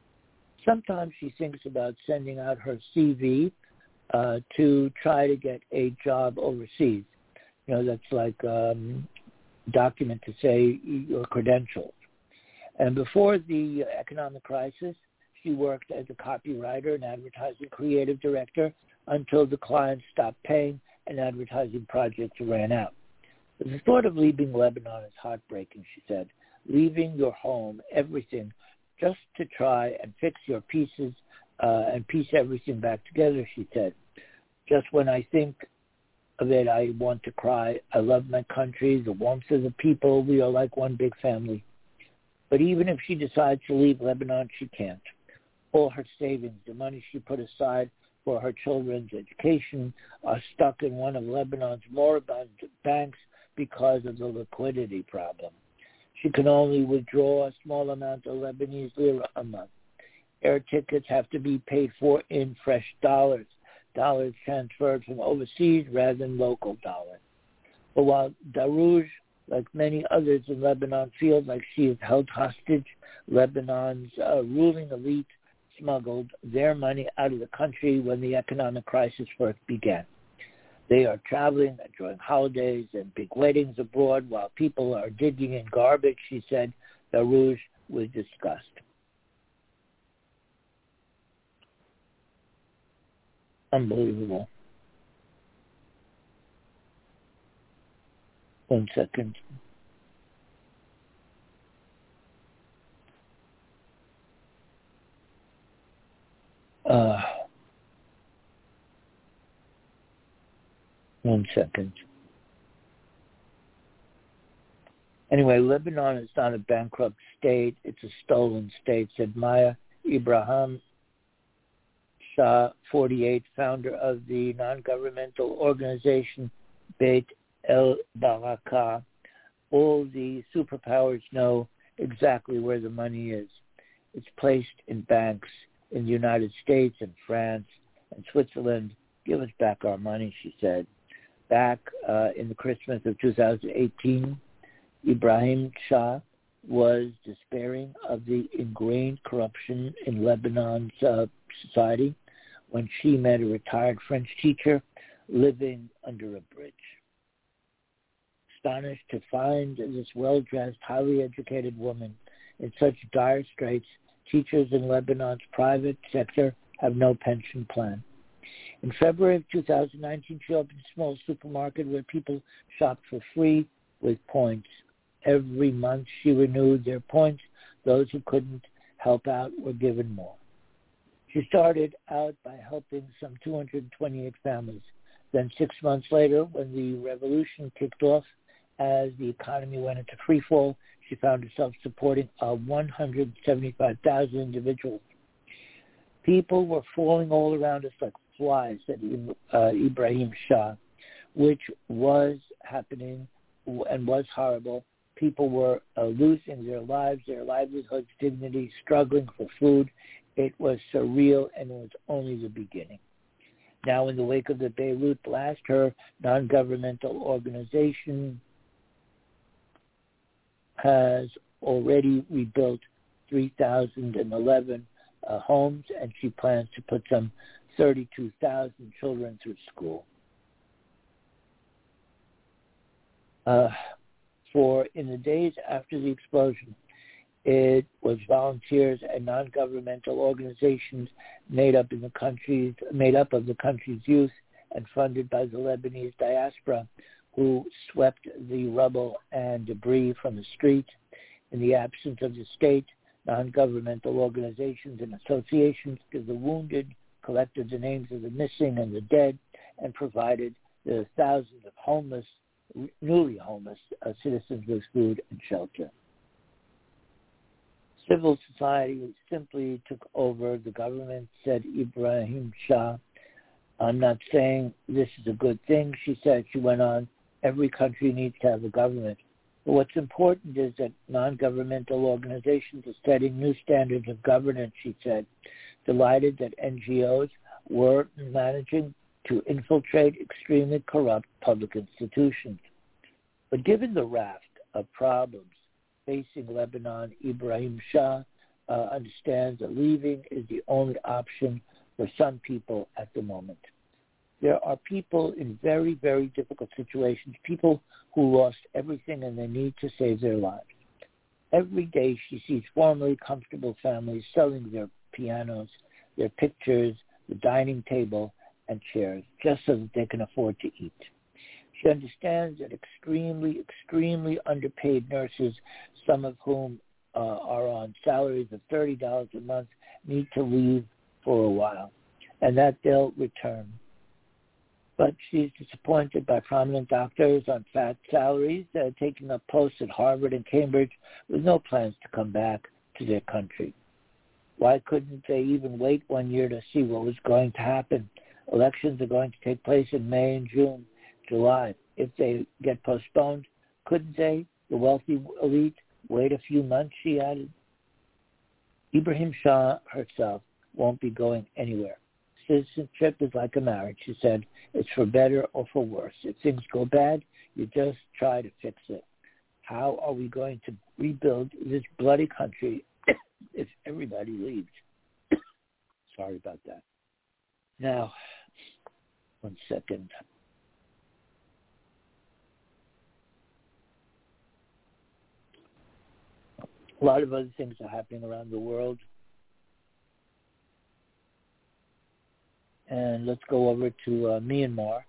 Sometimes she thinks about sending out her C V uh, to try to get a job overseas. You know, that's like um, a document to say your credentials. And before the economic crisis, she worked as a copywriter and advertising creative director until the clients stopped paying and advertising projects ran out. The thought of leaving Lebanon is heartbreaking, she said. Leaving your home, everything, just to try and fix your pieces uh, and piece everything back together, she said. Just when I think of it, I want to cry. I love my country, the warmth of the people. We are like one big family. But even if she decides to leave Lebanon, she can't. All her savings, the money she put aside for her children's education, are stuck in one of Lebanon's moribund banks because of the liquidity problem. She can only withdraw a small amount of Lebanese lira a month. Air tickets have to be paid for in fresh dollars, dollars transferred from overseas rather than local dollars. But while Darouche, like many others in Lebanon, feels like she is held hostage, Lebanon's uh, ruling elite smuggled their money out of the country when the economic crisis first began. They are traveling, enjoying holidays and big weddings abroad while people are digging in garbage, she said. Darouche was disgust. Unbelievable. One second. Uh, one second. Anyway, Lebanon is not a bankrupt state. It's a stolen state, said Maya Ibrahim Shah, forty-eight, founder of the non-governmental organization Beit El Baraka. All the superpowers know exactly where the money is. It's placed in banks in the United States and France and Switzerland. Give us back our money, she said. Back uh, in the Christmas of two thousand eighteen, Ibrahim Shah was despairing of the ingrained corruption in Lebanon's uh, society when she met a retired French teacher living under a bridge. Astonished to find this well-dressed, highly educated woman in such dire straits, teachers in Lebanon's private sector have no pension plan. In February of two thousand nineteen, she opened a small supermarket where people shopped for free with points. Every month she renewed their points. Those who couldn't help out were given more. She started out by helping some two hundred twenty-eight families. Then six months later, when the revolution kicked off, as the economy went into free fall, she found herself supporting uh, one hundred seventy-five thousand individuals. People were falling all around us like flies, said uh, Ibrahim Shah, which was happening and was horrible. People were uh, losing their lives, their livelihoods, dignity, struggling for food. It was surreal, and it was only the beginning. Now, in the wake of the Beirut blast, her non-governmental organization has already rebuilt three thousand eleven uh, homes, and she plans to put some thirty-two thousand children through school. Uh, for in the days after the explosion, it was volunteers and non-governmental organizations made up in the country's made up of the country's youth and funded by the Lebanese diaspora, who swept the rubble and debris from the street. In the absence of the state, non-governmental organizations and associations to the wounded collected the names of the missing and the dead and provided the thousands of homeless, newly homeless uh, citizens with food and shelter. Civil society simply took over the government, said Ibrahim Shah. I'm not saying this is a good thing, she said. She went on, every country needs to have a government. But what's important is that non-governmental organizations are setting new standards of governance, she said, delighted that N G Os were managing to infiltrate extremely corrupt public institutions. But given the raft of problems facing Lebanon, Ibrahim Shah uh, understands that leaving is the only option for some people at the moment. There are people in very, very difficult situations, people who lost everything and they need to save their lives. Every day she sees formerly comfortable families selling their pianos, their pictures, the dining table, and chairs, just so that they can afford to eat. She understands that extremely, extremely underpaid nurses, some of whom uh, are on salaries of thirty dollars a month, need to leave for a while, and that they'll return. But she's disappointed by prominent doctors on fat salaries that are taking up posts at Harvard and Cambridge with no plans to come back to their country. Why couldn't they even wait one year to see what was going to happen? Elections are going to take place in May and June, July. If they get postponed, couldn't they, the wealthy elite, wait a few months, she added? Ibrahim Shah herself won't be going anywhere. Citizenship is like a marriage, she said. It's for better or for worse. If things go bad, you just try to fix it. How are we going to rebuild this bloody country if everybody leaves? Sorry about that. Now, one second. A lot of other things are happening around the world. And let's go over to uh, Myanmar.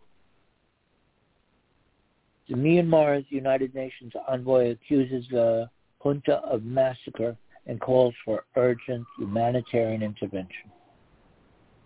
The Myanmar's United Nations envoy accuses the junta of massacre and calls for urgent humanitarian intervention.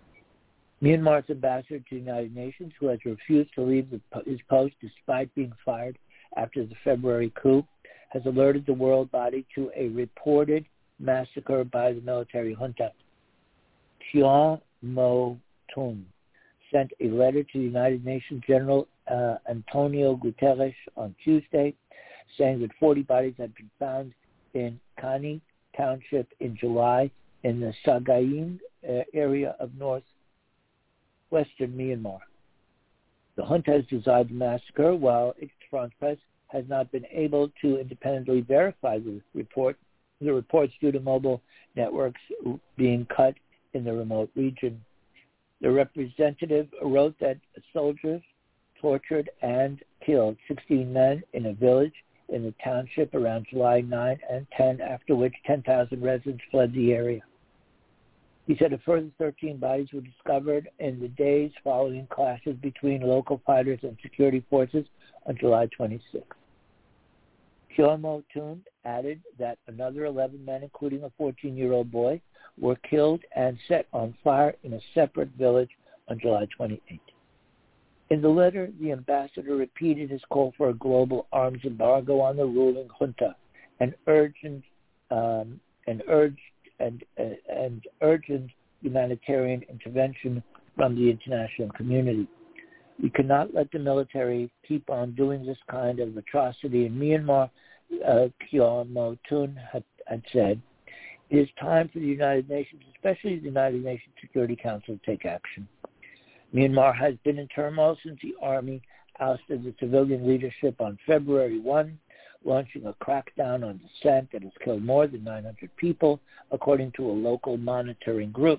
Myanmar's ambassador to the United Nations, who has refused to leave the, his post despite being fired after the February coup, has alerted the world body to a reported massacre by the military junta. Kyaw Moe Tun sent a letter to the United Nations General uh, Antonio Guterres on Tuesday, saying that forty bodies had been found in Kani Township in July in the Sagaing uh, area of northwestern Myanmar. The junta has designed the massacre, while Agence France Presse has not been able to independently verify the report. The reports due to mobile networks being cut in the remote region. The representative wrote that soldiers tortured and killed sixteen men in a village in the township around July ninth and tenth, after which ten thousand residents fled the area. He said a further thirteen bodies were discovered in the days following clashes between local fighters and security forces on July twenty-sixth. Kyaw Moe Tun added that another eleven men, including a fourteen-year-old boy, were killed and set on fire in a separate village on July twenty-eighth. In the letter, the ambassador repeated his call for a global arms embargo on the ruling junta and urgent um, and urged and uh, and urgent humanitarian intervention from the international community. We cannot let the military keep on doing this kind of atrocity in Myanmar, uh, Kyaw Moe Tun had, had said. It is time for the United Nations, especially the United Nations Security Council, to take action. Myanmar has been in turmoil since the army ousted the civilian leadership on February first, launching a crackdown on dissent that has killed more than nine hundred people, according to a local monitoring group.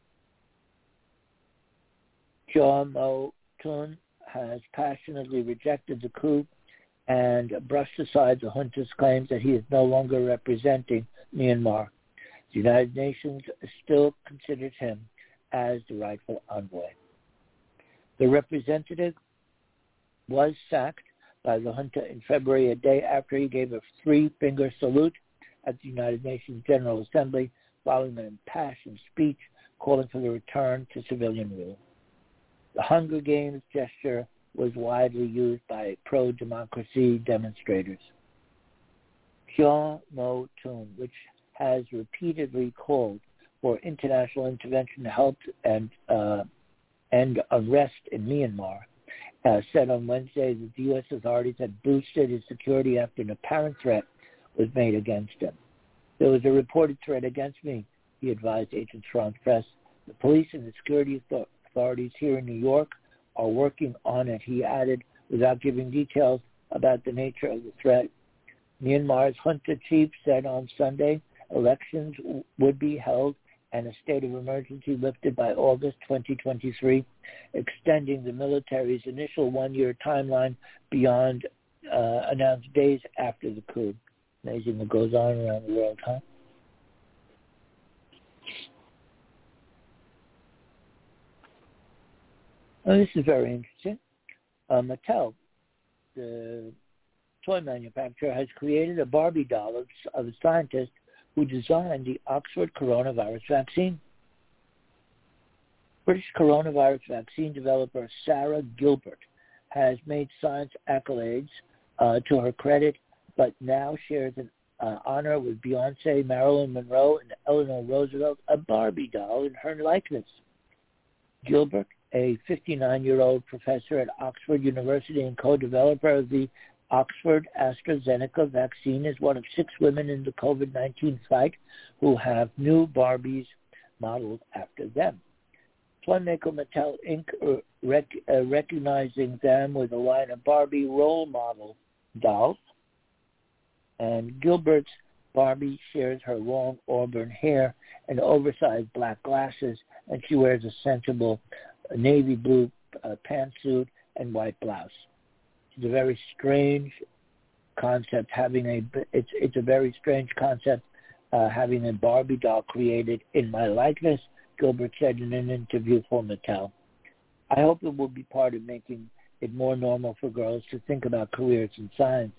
Kyaw Moe Tun has passionately rejected the coup and brushed aside the junta's claims that he is no longer representing Myanmar. The United Nations still considers him as the rightful envoy. The representative was sacked by the junta in February, a day after he gave a three-finger salute at the United Nations General Assembly following an impassioned speech calling for the return to civilian rule. The Hunger Games gesture was widely used by pro-democracy demonstrators. Kyaw Moe Tun, which has repeatedly called for international intervention to help and uh, end unrest in Myanmar, uh, said on Wednesday that the U S authorities had boosted his security after an apparent threat was made against him. There was a reported threat against me, he advised Agence France Presse. The police and the security authorities here in New York are working on it, he added, without giving details about the nature of the threat. Myanmar's junta chief said on Sunday elections would be held and a state of emergency lifted by August twenty twenty-three, extending the military's initial one-year timeline beyond uh, announced days after the coup. Amazing what goes on around the world, huh? Well, this is very interesting. Uh, Mattel, the toy manufacturer, has created a Barbie doll of, of a scientist who designed the Oxford coronavirus vaccine. British coronavirus vaccine developer Sarah Gilbert has made science accolades uh, to her credit, but now shares an uh, honor with Beyonce, Marilyn Monroe, and Eleanor Roosevelt, a Barbie doll in her likeness. Gilbert, a fifty-nine-year-old professor at Oxford University and co-developer of the Oxford AstraZeneca vaccine, is one of six women in the COVID nineteen fight who have new Barbies modeled after them. Toy maker Mattel Incorporated, rec- uh, recognizing them with a line of Barbie role model dolls. And Gilbert's Barbie shares her long auburn hair and oversized black glasses, and she wears a sensible navy blue uh, pantsuit and white blouse. It's a very strange concept having a it's it's a very strange concept uh, having a Barbie doll created in my likeness, Gilbert said in an interview for Mattel. I hope it will be part of making it more normal for girls to think about careers in science.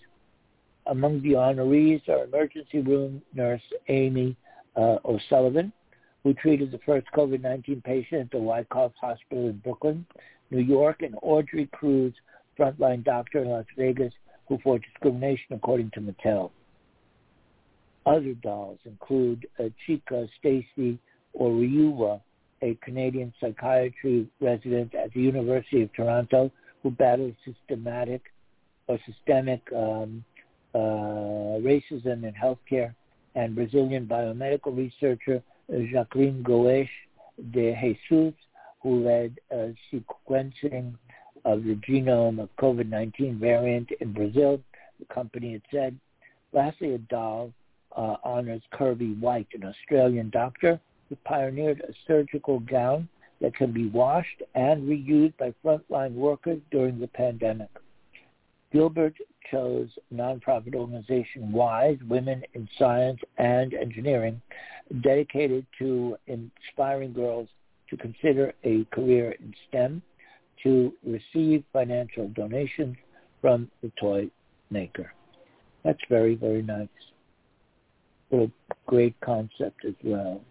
Among the honorees are emergency room nurse Amy uh, O'Sullivan, who treated the first COVID nineteen patient at the Wyckoff Hospital in Brooklyn, New York, and Audrey Cruz, frontline doctor in Las Vegas, who fought discrimination, according to Mattel. Other dolls include uh, Chika Stacy Oriuwa, a Canadian psychiatry resident at the University of Toronto who battles systematic or systemic um, uh, racism in healthcare, and Brazilian biomedical researcher Jacqueline Goes de Jesus, who led uh, sequencing of the genome of COVID nineteen variant in Brazil, the company had said. Lastly, a doll uh, honors Kirby White, an Australian doctor who pioneered a surgical gown that can be washed and reused by frontline workers during the pandemic. Gilbert chose nonprofit organization WISE, Women in Science and Engineering, dedicated to inspiring girls to consider a career in STEM, to receive financial donations from the toy maker. That's very, very nice. What a great concept as well.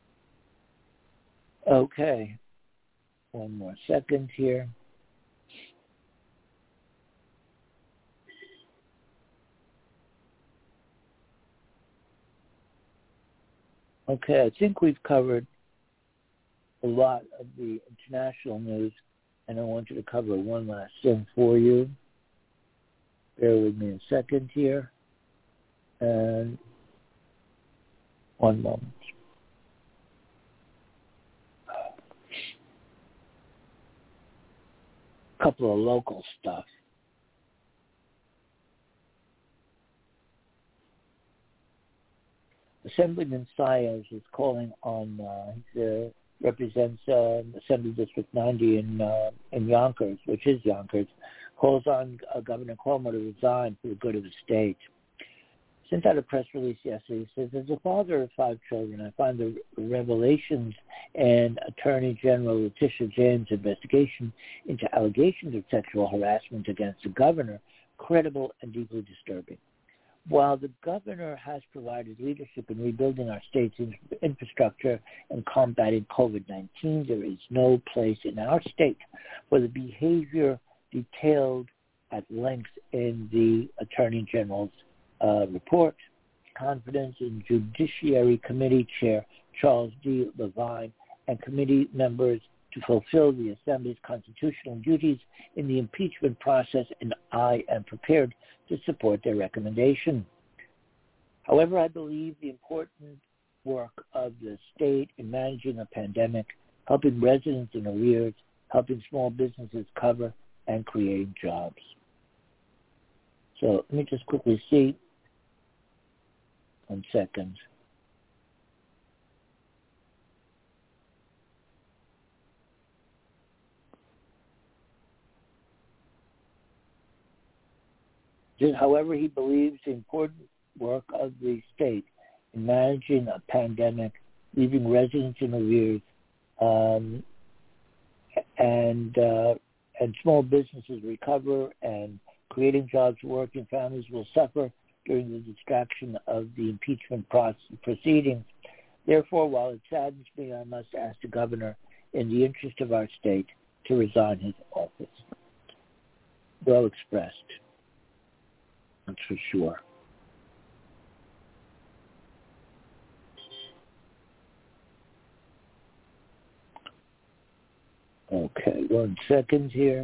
Okay. One more second here. Okay, I think we've covered a lot of the international news, and I want you to cover one last thing for you. Bear with me a second here. And one moment. A couple of local stuff. Assemblyman Saez is calling on, uh, he uh, represents uh, Assembly District ninety in uh, in Yonkers, which is Yonkers, calls on uh, Governor Cuomo to resign for the good of the state. Sent out a press release yesterday. He says, as a father of five children, I find the revelations in Attorney General Letitia James' investigation into allegations of sexual harassment against the governor credible and deeply disturbing. While the governor has provided leadership in rebuilding our state's infrastructure and combating COVID nineteen, there is no place in our state for the behavior detailed at length in the Attorney General's uh, report. Confidence in Judiciary Committee Chair Charles D. Levine and committee members to fulfill the Assembly's constitutional duties in the impeachment process, and I am prepared to support their recommendation. However, I believe the important work of the state in managing a pandemic, helping residents in arrears, helping small businesses cover, and creating jobs. So let me just quickly see. One second. However, he believes the important work of the state in managing a pandemic, leaving residents in arrears, um, and uh, and small businesses recover, and creating jobs for working families will suffer during the distraction of the impeachment process proceedings. Therefore, while it saddens me, I must ask the governor, in the interest of our state, to resign his office. Well expressed. That's for sure. Okay, one second here.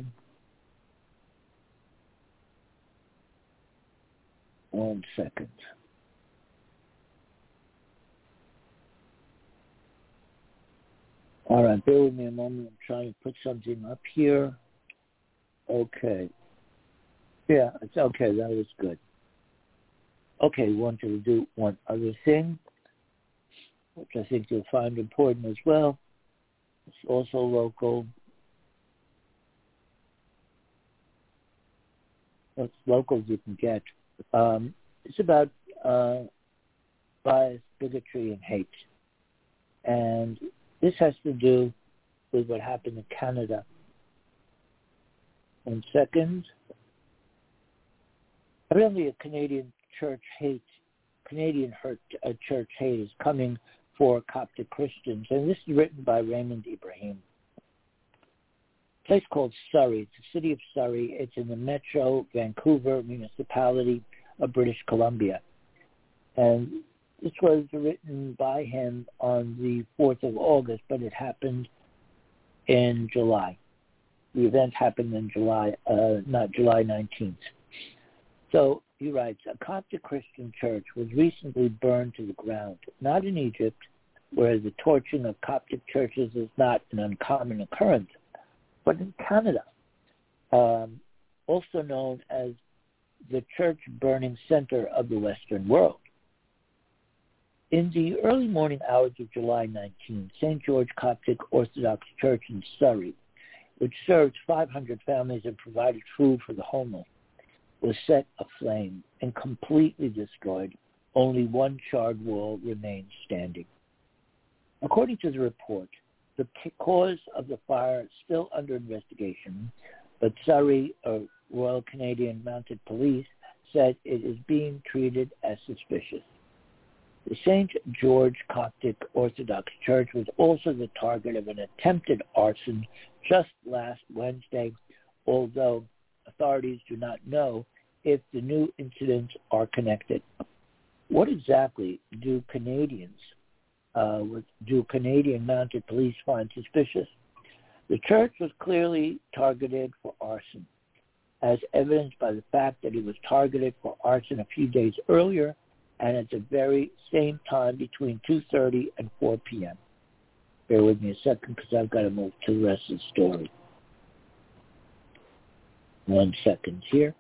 One second. All right, bear with me a moment. I'm trying to put something up here. Okay. Yeah, it's okay. That was good. Okay, wanted to do one other thing, which I think you'll find important as well. It's also local. It's local as you can get. Um, it's about uh, bias, bigotry, and hate. And this has to do with what happened in Canada. One second. Evidently, a Canadian church hate, Canadian hurt, uh, church hate is coming for Coptic Christians, and this is written by Raymond Ibrahim. A place called Surrey. It's the city of Surrey. It's in the Metro Vancouver municipality of British Columbia. And this was written by him on the fourth of August, but it happened in July. The event happened in July, uh, not July nineteenth. So he writes, a Coptic Christian church was recently burned to the ground, not in Egypt, where the torching of Coptic churches is not an uncommon occurrence, but in Canada, um, also known as the church burning center of the Western world. In the early morning hours of July nineteenth, Saint George Coptic Orthodox Church in Surrey, which served five hundred families and provided food for the homeless, was set aflame and completely destroyed. Only one charred wall remained standing. According to the report, the cause of the fire is still under investigation, but Surrey, or Royal Canadian Mounted Police, said it is being treated as suspicious. The Saint George Coptic Orthodox Church was also the target of an attempted arson just last Wednesday, although authorities do not know if the new incidents are connected. What exactly do Canadians, uh, do Canadian Mounted Police find suspicious? The church was clearly targeted for arson, as evidenced by the fact that it was targeted for arson a few days earlier and at the very same time between two thirty and four p.m. Bear with me a second because I've got to move to the rest of the story. One second here.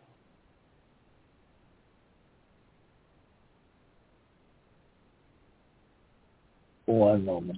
One moment.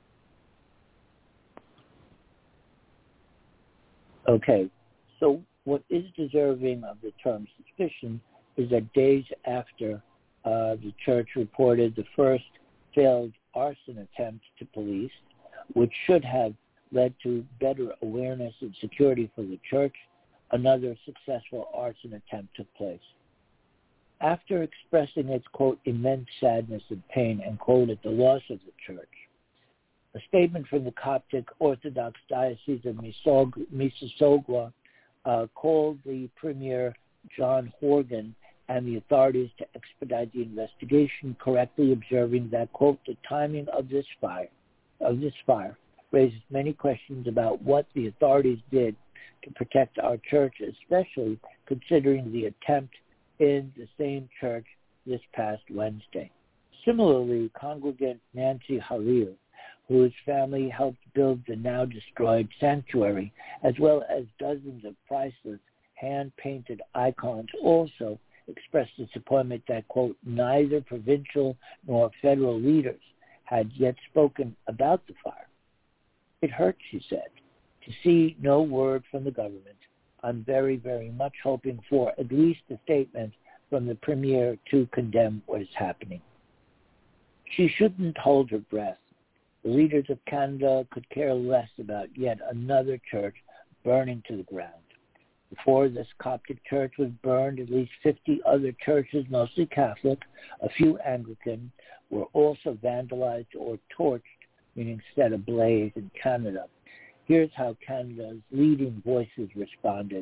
Okay, so what is deserving of the term suspicion is that days after uh, the church reported the first failed arson attempt to police, which should have led to better awareness and security for the church, another successful arson attempt took place. After expressing its, quote, immense sadness and pain, and quote, at the loss of the church, a statement from the Coptic Orthodox Diocese of Mississauga uh, called the Premier John Horgan and the authorities to expedite the investigation, correctly observing that, quote, the timing of this fire, of this fire raises many questions about what the authorities did to protect our church, especially considering the attempt in the same church this past Wednesday. Similarly, congregant Nancy Halil, whose family helped build the now destroyed sanctuary, as well as dozens of priceless hand-painted icons, also expressed disappointment that, quote, neither provincial nor federal leaders had yet spoken about the fire. It hurts, she said, to see no word from the government. I'm very, very much hoping for at least a statement from the Premier to condemn what is happening. She shouldn't hold her breath. The leaders of Canada could care less about yet another church burning to the ground. Before this Coptic church was burned, at least fifty other churches, mostly Catholic, a few Anglican, were also vandalized or torched, meaning set ablaze in Canada. Here's how Canada's leading voices responded.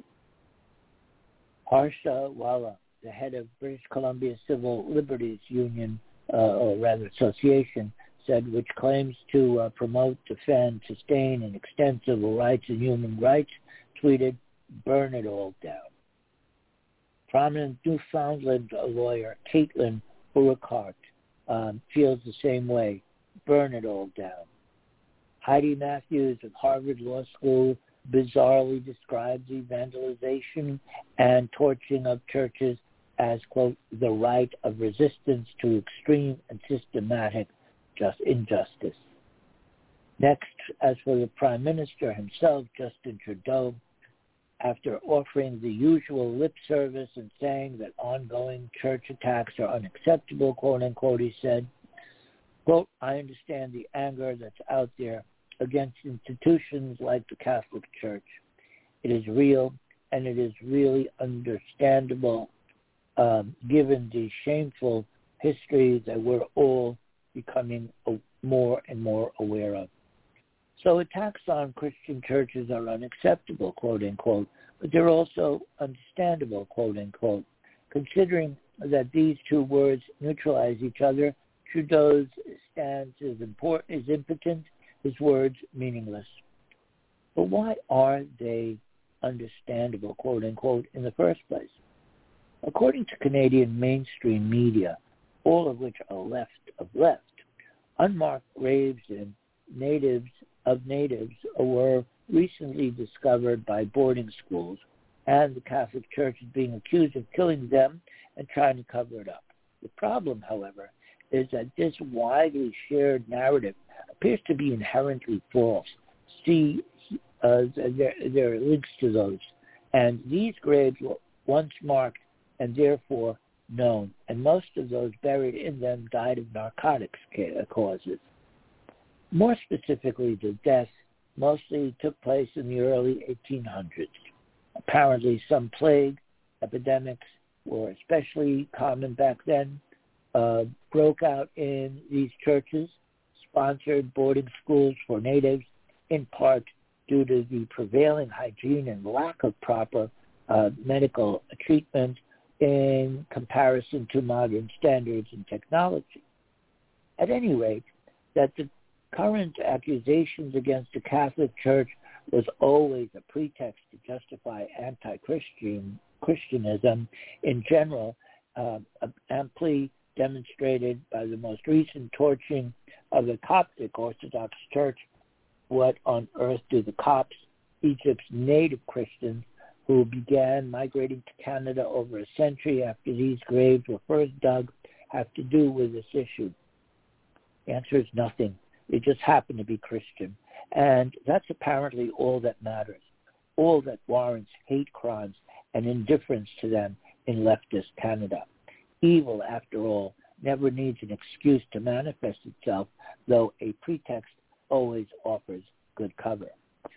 Harsha Walla, the head of British Columbia Civil Liberties Union, uh, or rather association, said, which claims to uh, promote, defend, sustain, and extend civil rights and human rights, tweeted, burn it all down. Prominent Newfoundland lawyer Caitlin Burkhart um, feels the same way, burn it all down. Heidi Matthews of Harvard Law School bizarrely describes the vandalization and torching of churches as, quote, the right of resistance to extreme and systematic just injustice. Next, as for the Prime Minister himself, Justin Trudeau, after offering the usual lip service and saying that ongoing church attacks are unacceptable, quote unquote, he said, quote, I understand the anger that's out there against institutions like the Catholic Church. It is real, and it is really understandable um, given the shameful history that we're all becoming more and more aware of. So attacks on Christian churches are unacceptable, quote unquote, but they're also understandable, quote unquote. Considering that these two words neutralize each other, Trudeau's stance is important, is impotent, his words meaningless. But why are they understandable, quote unquote, in the first place? According to Canadian mainstream media, all of which are left of left, unmarked graves in natives of natives were recently discovered by boarding schools, and the Catholic Church is being accused of killing them and trying to cover it up. The problem, however, is that this widely shared narrative appears to be inherently false. See, uh, there, there are links to those. And these graves were once marked and therefore known, and most of those buried in them died of narcotics causes. More specifically, the deaths mostly took place in the early eighteen hundreds. Apparently, some plague epidemics were especially common back then, uh, broke out in these churches, sponsored boarding schools for natives, in part due to the prevailing hygiene and lack of proper uh, medical treatment in comparison to modern standards and technology. At any rate, that the current accusations against the Catholic Church was always a pretext to justify anti-Christian Christianism in general, uh, amply demonstrated by the most recent torching of the Coptic Orthodox Church. What on earth do the Copts, Egypt's native Christians, who began migrating to Canada over a century after these graves were first dug, have to do with this issue? The answer is nothing. They just happen to be Christian. And that's apparently all that matters, all that warrants hate crimes and indifference to them in leftist Canada. Evil, after all, never needs an excuse to manifest itself, though a pretext always offers good cover.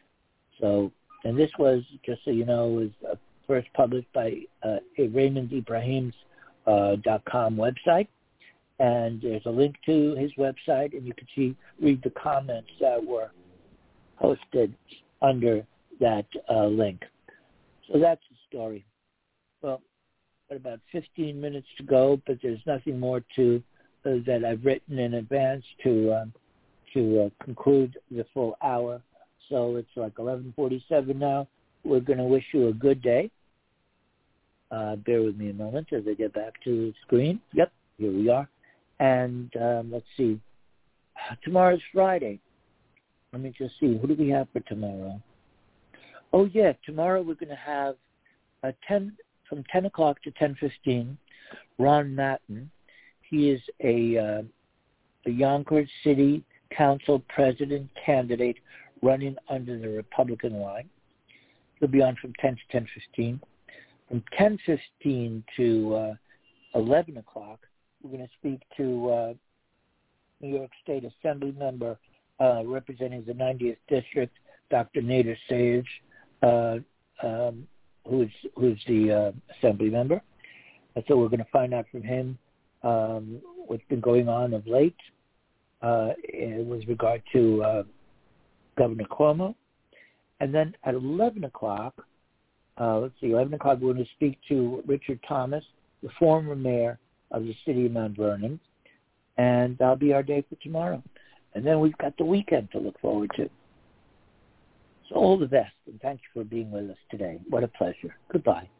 So, and this was, just so you know, was uh, first published by uh, a Raymond Ibrahim's uh, .com website. And there's a link to his website, and you can see, read the comments that were posted under that uh, link. So that's the story. Well, got about fifteen minutes to go, but there's nothing more to uh, that I've written in advance to um, to uh, conclude the full hour. So it's like eleven forty-seven now. We're going to wish you a good day. Uh, bear with me a moment as I get back to the screen. Yep, here we are. And um, let's see. Tomorrow's Friday. Let me just see. What do we have for tomorrow? Oh, yeah. Tomorrow we're going to have a ten from ten o'clock to ten fifteen, Ron Matten. He is a, uh, a Yonkers City Council president candidate running under the Republican line. He'll be on from ten to ten fifteen. From ten fifteen to uh, eleven o'clock, we're going to speak to uh, New York State Assembly member uh, representing the ninetieth District, Doctor Nader Sayegh, uh, um, who's who's the uh, Assembly member. And so we're going to find out from him um, what's been going on of late uh, with regard to uh, Governor Cuomo. And then at eleven o'clock, uh, let's see, eleven o'clock, we're going to speak to Richard Thomas, the former mayor of the city of Mount Vernon, and that'll be our day for tomorrow. And then we've got the weekend to look forward to. So all the best, and thank you for being with us today. What a pleasure. Goodbye.